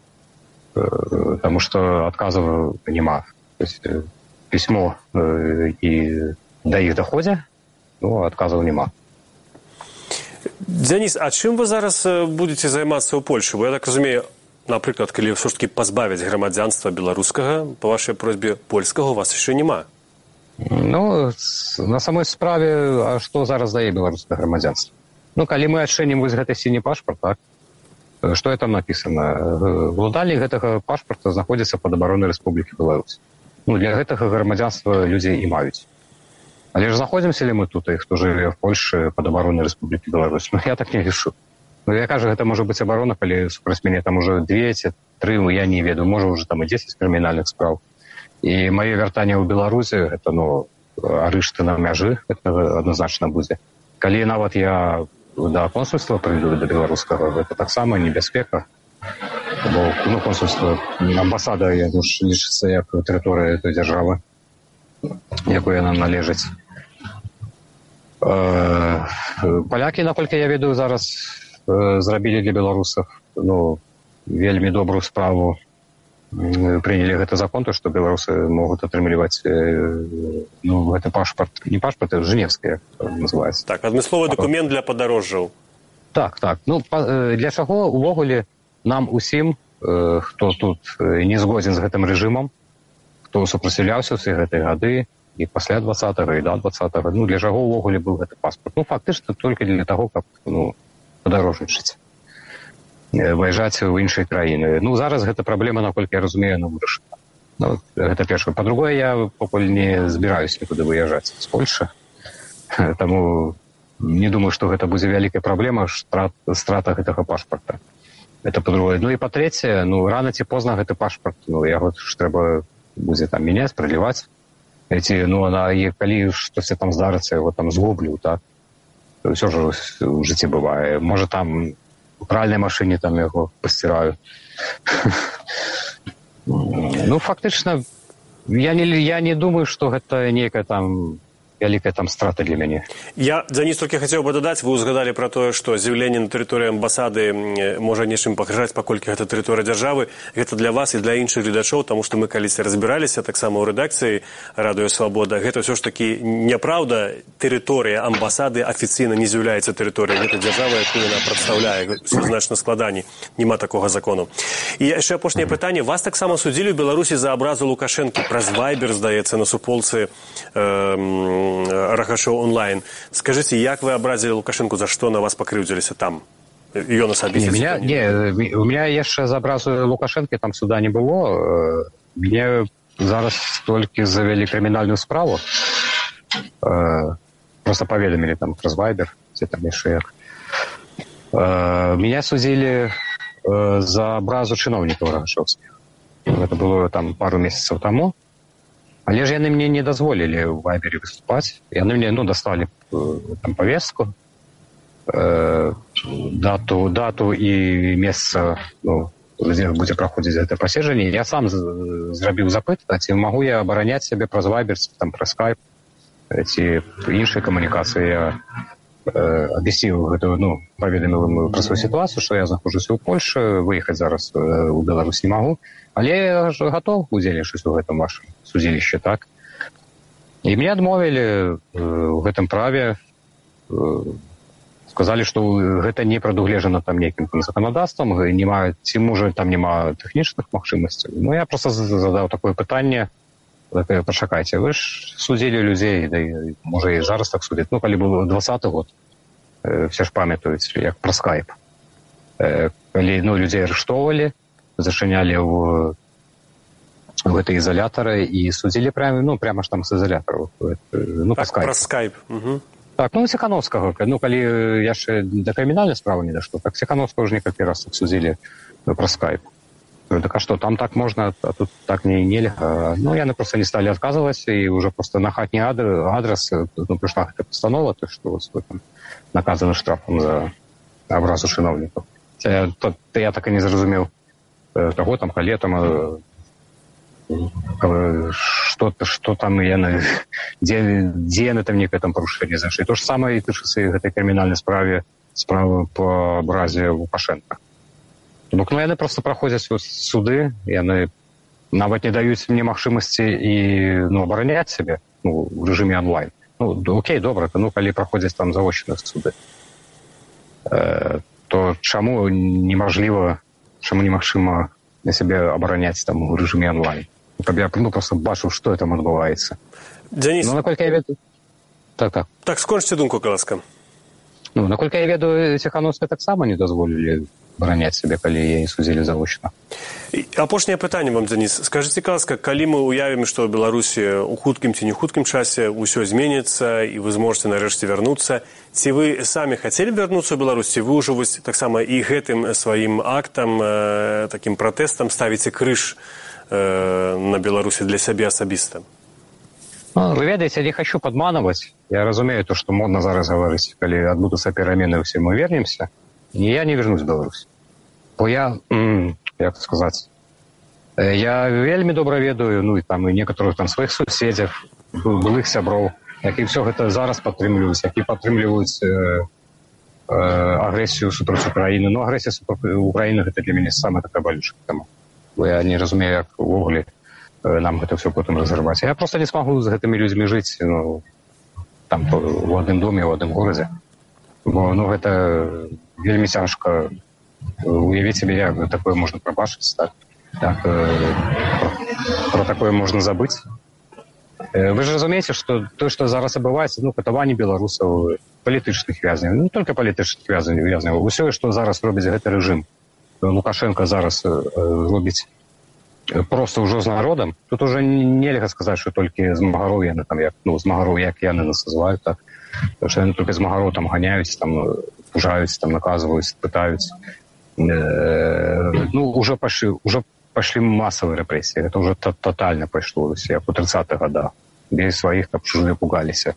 э, таму што адказаў няма. То есть, э, пісьмо э, і да іх даходзе, ну, адказаў няма. Дзяніс, а чым вы зараз будете займацца ў Польшы? Бо я так разумею, напрыклад, калі ўсё ж таки пазбавіць грамадзянства беларускага, па вашай просьбе польскага у вас яшчэ няма. Ну, на самой справе, а што зараз дае беларускае грамадзянства? Ну, калі мы адчынім вось гэты сіні пашпарт, так, што я там напісана? Уладальнік гэтага пашпарта знаходзіцца пад абаронай Рэспублікі Беларусь. Ну, для гэтага грамадзянства людзей і маюць. Але ж знаходзімся ли мы тут, і хто жыве в Польшы пад абаронай Рэспублікі Беларусь? Ну, я так не лішу. Ну, я кажу, гэта можа быць абарона, калі супраць мяне там уже две ці тры, я не ведаю, можа уже там і дзесяць крымінальных спраў. І маё вяртанне ў Беларусі, гэта, ну, арышты на мяжы, гэта адназначна будзе. Калі нават я да консульства прыйду, да беларускага, гэта таксама небяспека. Бо, ну, консульства, амбасада, я ж лічыцца як тэрыторыя той дзяржавы, якой яна належыць. Палякі, наколькі я ведаю, зараз зрабілі для беларусаў, ну, вельмі добрую справу. Прынялі гэты закон, то, што беларусы могуць атрымліваць, ну, гэты пашпарт, не пашпарт, а жэнеўскі, як называецца. Так, адмысловы дакумент для падарожжаў. Так, так. Ну, для чаго увогуле нам усім, хто тут не згодзін з гэтым рэжымам, хто супраціўляўся ўсе гэтыя гады, і пасля двадцатага, і да двадцатага, ну, для чаго ўвогуле быў гэты паспорт? Ну, фактычна, толькі для таго, каб, ну, падарожнічаць, выязджаць у іншыя краіны. Ну, зараз гэта праблема, наколькі я разумею, она вырашана. Ну, гэта першае. Па-другое, я пакуль не збіраюсь нікуды выязджаць з Польшы, таму не думаю, што гэта будзе вялікая праблема, страта гэтага пашпарта. Это па-другое. Ну, і па-трэцяе, ну, рана ці позна гэты пашпарт, ну, яго ж трэба будзе там мяняць, праліваць. Эти, ну, она, и калі штосьці там здарыцца, его там згублю, так? Все ж у жыцці бывае. Можа, там у пральнай машыне там яго пасціраю. Ну, фактычна, я не, я не думаю, што гэта нейкая там вялікая там страта для мяне. Я, Дзяніс, толькі хацеў бы дадаць, вы узгадалі пра тое, што з'яўленне на тэрыторыі амбасады можа нечым пагражаць, паколькі гэта тэрыторыя дзяржавы. Гэта для вас і для іншых гледачоў, таму што мы калісьці разбіраліся, таксама ў рэдакцыі Радыё Свабода. Гэта ўсё ж такі няпраўда. Тэрыторыя амбасады афіцыйна не з'яўляецца тэрыторыяй. Гэта дзяржава, якую яна прадстаўляе. Усё значна складаней. Няма такога закону. І яшчэ апошняе пытанне. Вас таксама судзілі ў Беларусі за абразу Лукашэнкі. Праз Вайбер, здаецца, на суполцы э, Рахашоў онлайн. Скажите, як вы абразили Лукашенко, за что на вас покрыўдзіліся там? Ён асабіста? Не, не, у меня яшчэ за абразу Лукашенко там суда не было. Мне зараз толькі завялі крымінальную справу. Просто паведамілі там праз Вайбер, ці там яшчэ як. Меня судзілі за абразу чыноўнікаў рахашоўскіх. Это было там пару месяцаў таму. Але ж яны мне не дазволілі ў Вайберы выступаць. Яны мне, ну, даслалі там павестку, э, дату, дату і месца, ну, дзе будзе праходзіць гэта паседжанне. Я сам зрабіў запыт, ці магу я абараняць сябе праз Вайбер, там праз Скайп. ці іншыя камунікацыі. Я абвясціў гэтую, ну, паведаміў ім пра сваю сітуацыю, што я знаходжуся ў Польшы, выехаць зараз у Беларусь не магу, але я ж гатов удзельнічаць у гэтым вашым судзілішчы, так? І мне адмовілі ў гэтым праве, сказалі, што гэта не прадугледжана там нейкім заканадаўствам, ці можа там няма тэхнічных магчымасцяў. Ну, я проста задаў такое пытанне, пачакайце, вы ж судзілі людзей, да і, можа, і зараз так судзяць. Ну, калі быў двадцаты год, все ж памятаюць, як пра скайп. Калі, ну, людзей арыштоўвалі, зачынялі ў гэтай ізалятары і судзілі прямо, ну, прямо ж там з ізалятараў. Ну, так, пра скайп. Угу. Так, ну, Ціхановскага, ну, калі яшчэ да крымінальнай справы не дашло, так Ціхановскага ж некалькі раз судзілі пра скайп. Так а что, там так можно, а тут так не нельга. Ну, яны просто не стали отказываться, и уже просто на хатний адрес, ну, пришла эта постанова, то, что вот там наказаны штрафом за образу чиновников. Я, то, я так и не зразумел, того там, коли там, что, что там яны, где, где яны там некое там порушение зашли. То же самое и тычится в этой криминальной справе, справа по образе Лукашенко. Ну, ну, яны просто праходзяць суды, яны нават не даюць мне магчымасці і, ну, абараняць сябе, ну, в рэжыме онлайн. Ну, окей, добра, ну, калі праходзяць там заочныя суды, э, то чаму немажліва, чаму немагчыма на сябе абараняць там в рэжыме онлайн? Каб я, ну, просто бачыў, што там адбываецца. Дзяніс... Ну, наколькі я ведаю... Так, так. Так, скончце думку, каласка. Ну, наколькі я ведаю, Ціхановская таксама не дазволілі абараняць сябе, калі яе судзілі завочна. Апошняе пытанне вам, Дзяніс. Скажыце, каласка, калі мы ўявім, што ў Беларусі у хуткім ці не хуткім часе ўсё зменіцца і вы зможаце нарэшце вярнуцца, ці вы самі хацелі б вярнуцца ў Беларусь, ці вы ўжо вось таксама і гэтым сваім актам, э, такім пратэстам ставіце крыж э, на Беларусі для сябе асабіста? Ну, вы ведаеце, я не хочу падманаваць. Я разумею то, што модна зараз гаварыць, калі адбудуцца перамены, ўсе мы вернемся. И я не вернусь в Беларусь. Бо я, як сказаць, я вельмі добра ведаю, ну, і там, і некаторых там сваіх суседзяў, былых сяброў, які ўсё гэта зараз падтрымліваюць, які падтрымліваюць э, э, агрэсію супраць Украіны. Ну, агрэсія супраць Украіны, гэта для мяне самая такая балючая тэма. Бо я не разумею, як увогуле э, нам гэта ўсё потым разрываць. Я проста не смагу з гэтымі людзьмі жыць, ну, там, у адным доме, у адным горадзе. Бо, ну, гэта вельмі цяжка уявіць сябе, як такое можна прабачыць, так? Так, э, про, про такое можна забыць. Э, вы ж разумееце, што то, што зараз адбываецца, ну, катаванне беларусаў, палітычных вязняў, не толькі палітычных вязняў, усё, што зараз робіць гэты рэжым. Лукашенко зараз э, робіць проста ўжо з народам. Тут уже нельга сказаць, што толькі змагароў яны там, як, ну, змагароў, як яны нас называюць, так? Потому что они только змагароў там гоняюць, там пужаюць, там наказываюць, пытаюць. Э, ну, уже пошли, уже пошли массовые репрессии. Это уже тотально пошло, як у тридцатых годах. Без своих там чужие пугаліся.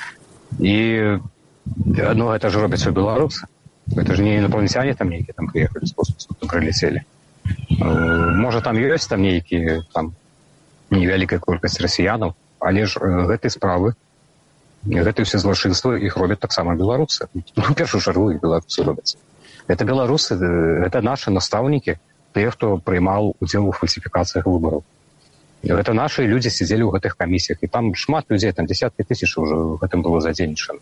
И, ну, это же робяць белорусы. Это же не инопланетяне там некие там приехали, с космоса прилетели. Э, может, там есть там некие, там, невялікая колькасць расіянаў, але ж гэтай справы, гэта ўсе злачынствы, іх робяць таксама беларусы. Ну, у першую чаргу іх беларусы робяць. Это беларусы, это наши настаўнікі, тыя, хто прыймаў удзел у фальсіфікацыях выбараў. Гэта нашы людзі сидзелі ў гэтых камісіях, і там шмат людзей, там десяткі тысяч ўжо гэтым было задзейнічана.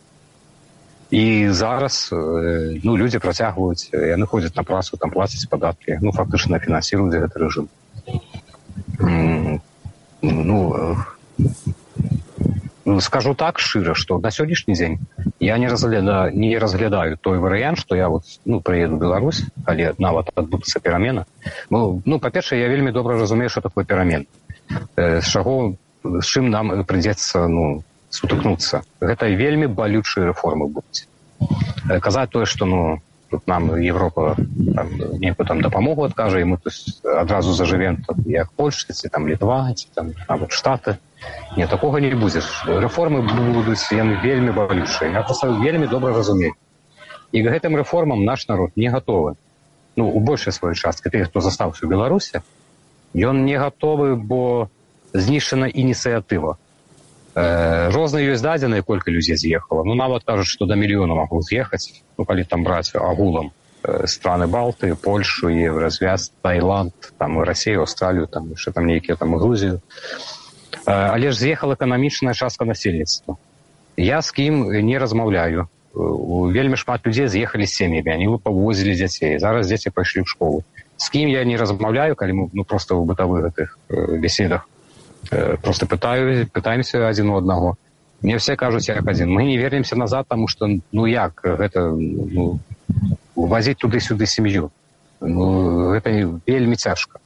І зараз, ну, людзі працягваюць, яны ходзяць на працу, там плацяць падаткі, ну, фактычна фінансіруюць гэты рэжым. Ну, скажу так шчыра, што на сённяшні дзень я не разглядаю, не разглядаю той варыянт, што я вот, ну, прыеду ў Беларусь, але нават адбудуцца перамена. Ну, ну, па-першае, я вельмі добра разумею, што такое перамен. З чаго, з чым нам прыйдзецца, ну, сутыкнуцца. Гэта вельмі балючыя рэформы будуць. Казаць тое, што, ну, тут нам Европа там, нейкую там дапамогу адкажа, і мы тут адразу зажывем, там, як Польша, ці там Літва, ці там нават Штаты. Не, такога не будзе. Рэформы будуць, яны вельмі балючыя. Я проста вельмі добра разумею. І к гэтым рэформам наш народ не гатовы. Ну, у большай сваёй часткі, тых, хто застаўся ў Беларусі, ён не гатовы, бо знішчана ініцыятыва. Розныя ёсць дадзеныя, колькі людзей з'ехала. Ну, нават кажуць, што да мільёна магу з'ехаць, ну, калі там браць агулам страны Балты, Польшу, Евразвяз, Таиланд, там, Расію, Аўстралію, там, яшчэ там нейкія, там, Грузію. Але ж з'ехала эканамічная частка насельніцтва. Я з кім не размаўляю. Вельмі шмат людзей з'ехалі з сем'ямі, они павозілі дзяцей. Зараз дзеці пайшлі ў школу. З кім я не размаўляю, калі мы ну, проста ў бытавых гэтых беседах просто пытаю, пытаемся адзін у аднаго. Мне все кажуць, як адзін. Мы не вернемся назад, таму што, ну як, гэта, ну, возіць туды-сюды сям'ю. Ну, гэта вельмі цяжка.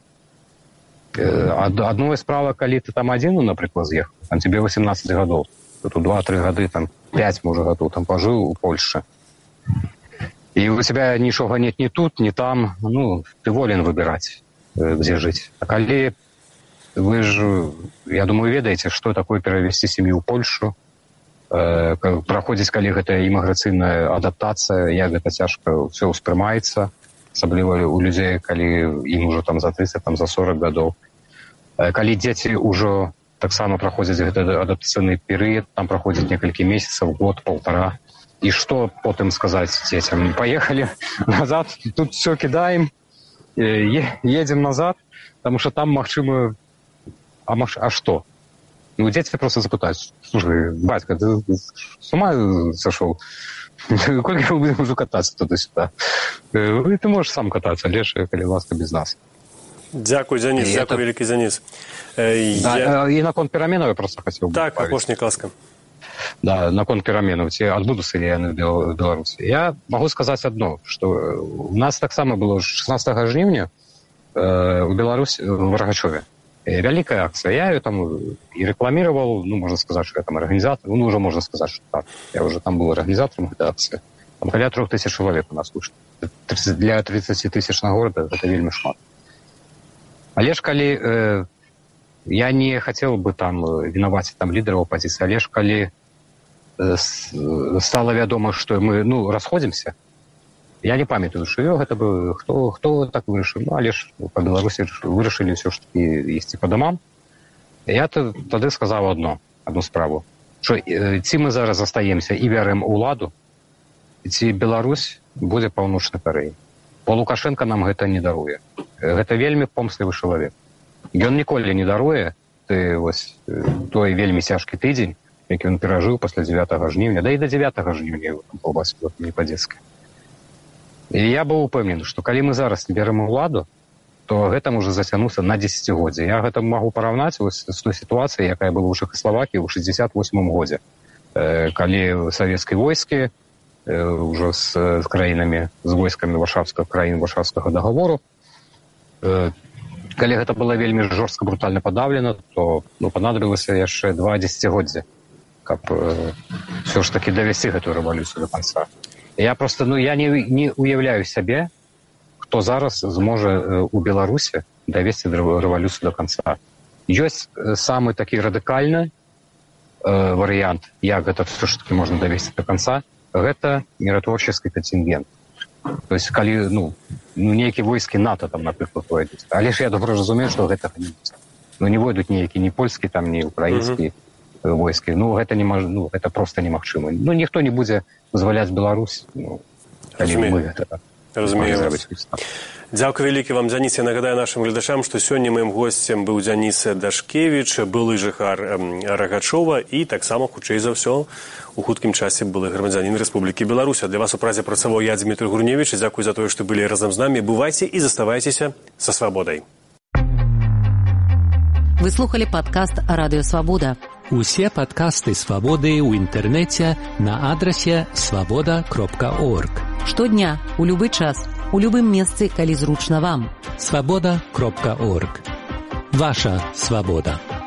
Адной справа, калі ты там адзін, ну, напрыклад, з'ехаў, там тебе восемнадцать гадоў, тут два-тры гады, там пять, можа, гадоў, там пажыў у Польшчы. І у тебя нічога нет ні тут, ні там, ну, ты волен выбіраць, дзе жыць. А калі вы ж, я думаю, ведаеце, што такое перавесці сям'ю ў Польшу, э, праходзіць, калі гэта іміграцыйная адаптацыя, як гэта цяжка ўсё ўспрымаецца, асабліва у людзей, калі ім ужо там за тридцать, там за сорок гадоў. Э, калі дзеці ўжо таксама праходзяць гэты адаптацыйны перыяд, там праходзіць некалькі месяцаў, год, полтора. І што потым сказаць дзецям? Паехалі назад, тут все кідаем, едзем назад, таму што там, магчыма, а, маш... а што? Ну, дзеці просто запытаюць, слушай, бацька, ты с ума сошел? Колькі мы будем уже катацца туды-сюда? Ты можаш сам катацца, леш, калі ласка, без нас. Дзякуй, Дзяніс, і дзякуй, это... вялікі Дзяніс. Да, я... І наконт пераменаў я просто хацеў бы так, апошні ласка. Да, наконт пераменаў, ці адбудуцца ли яны ў Беларусі. Я магу сказаць адно, што у нас таксама было шестнадцатого жніўня э, у Беларусі, в Рагачове. Вялікая акцыя. Я ее там и рекламировал, ну, можно сказать, что я там организатор, ну, уже можно сказать, что так. Я уже там был организатором этой акции. Там каля трех тысяч человек у нас вышло. Для тридцати тысяч на города это вельмі шмат. Але ж калі э, я не хотел бы там виновать там лидеров оппозиции, але ж калі э, стало вядома, что мы, ну, расходимся, я не памятаю, що гэта бы хто хто так вырашыў. Ну, але ж па Беларусі вырашылі ўсё ж таки ісці па дамам. Я тады сказаў одно, одну справу, што ці мы зараз застаемся і бярэм уладу, ці Беларусь будзе паўночнай Карэяй. Бо Лукашенко нам гэта не даруе. Гэта вельмі помслівы чалавек. Ён ніколі не даруе ты вось той вельмі цяжкі тыдзень, які ён перажыў пасля дзевятага жніўня, да і да дзевятага жніўня паўбасіла не па-дзецка. І я быў упэўнены, што калі мы зараз не бярэм уладу, то гэта можа зацягнуцца на дзесяцігоддзе. Я гэта магу параўнаць вось з той сітуацыяй, якая была ў Чэхаславакіі ў шэсцьдзесят восьмым годзе, калі савецкія войскі ўжо з краінамі, з войскамі варшаўскага краін варшаўскага дагавору, калі гэта было вельмі жорстка брутальна падаўлена, то ну, панадабілася яшчэ два дзесяцігоддзя, каб ўсё ж такі давесці гэтую рэвалюцыю до канца. Я просто, ну, я не, не уяўляю сябе, хто зараз зможа у Беларусі давесці рэвалюцыю до канца. Ёсць самы такі радыкальны э, варыянт, як гэта все ж таки можна давесці до канца, гэта міратворчаскі кантынгент. То есть, калі, ну, ну нейкі войскі НАТО там, напрыклад, пойдуць. Але ж я добра разумею, што гэтага не будзе. Ну, не войдуць нейкі ні польскі, там, ні украінскі mm-hmm. войскі. Ну, гэта не мож... ну, гэта просто немагчыма. Ну, ніхто не будзе дазваляць Беларусь, ну, калі мы гэта. Разумею вас. Дзякуй вялікі вам, Дзяніс. Я нагадаю нашим гледачам, што сёння маім госцем быў Дзяніс Дашкевіч, былы жыхар Рагачова і таксама, хутчэй за ўсё, у хуткім часе былы грамадзянін Рэспублікі Беларусь. Для вас у празе працаваў я, Дмітрый Гурневіч. Дзякуй за тое, што былі разам з намі. Бывайце і заставайцеся са свабодай. Вы слухали падкаст «Радыё Свабода». Усе падкасты «Свабоды» ў інтэрнэце на адрасе свабода кропка орг. Штодня, у любы час, у любым месцы, калі зручна вам. свабода кропка орг. Ваша свабода.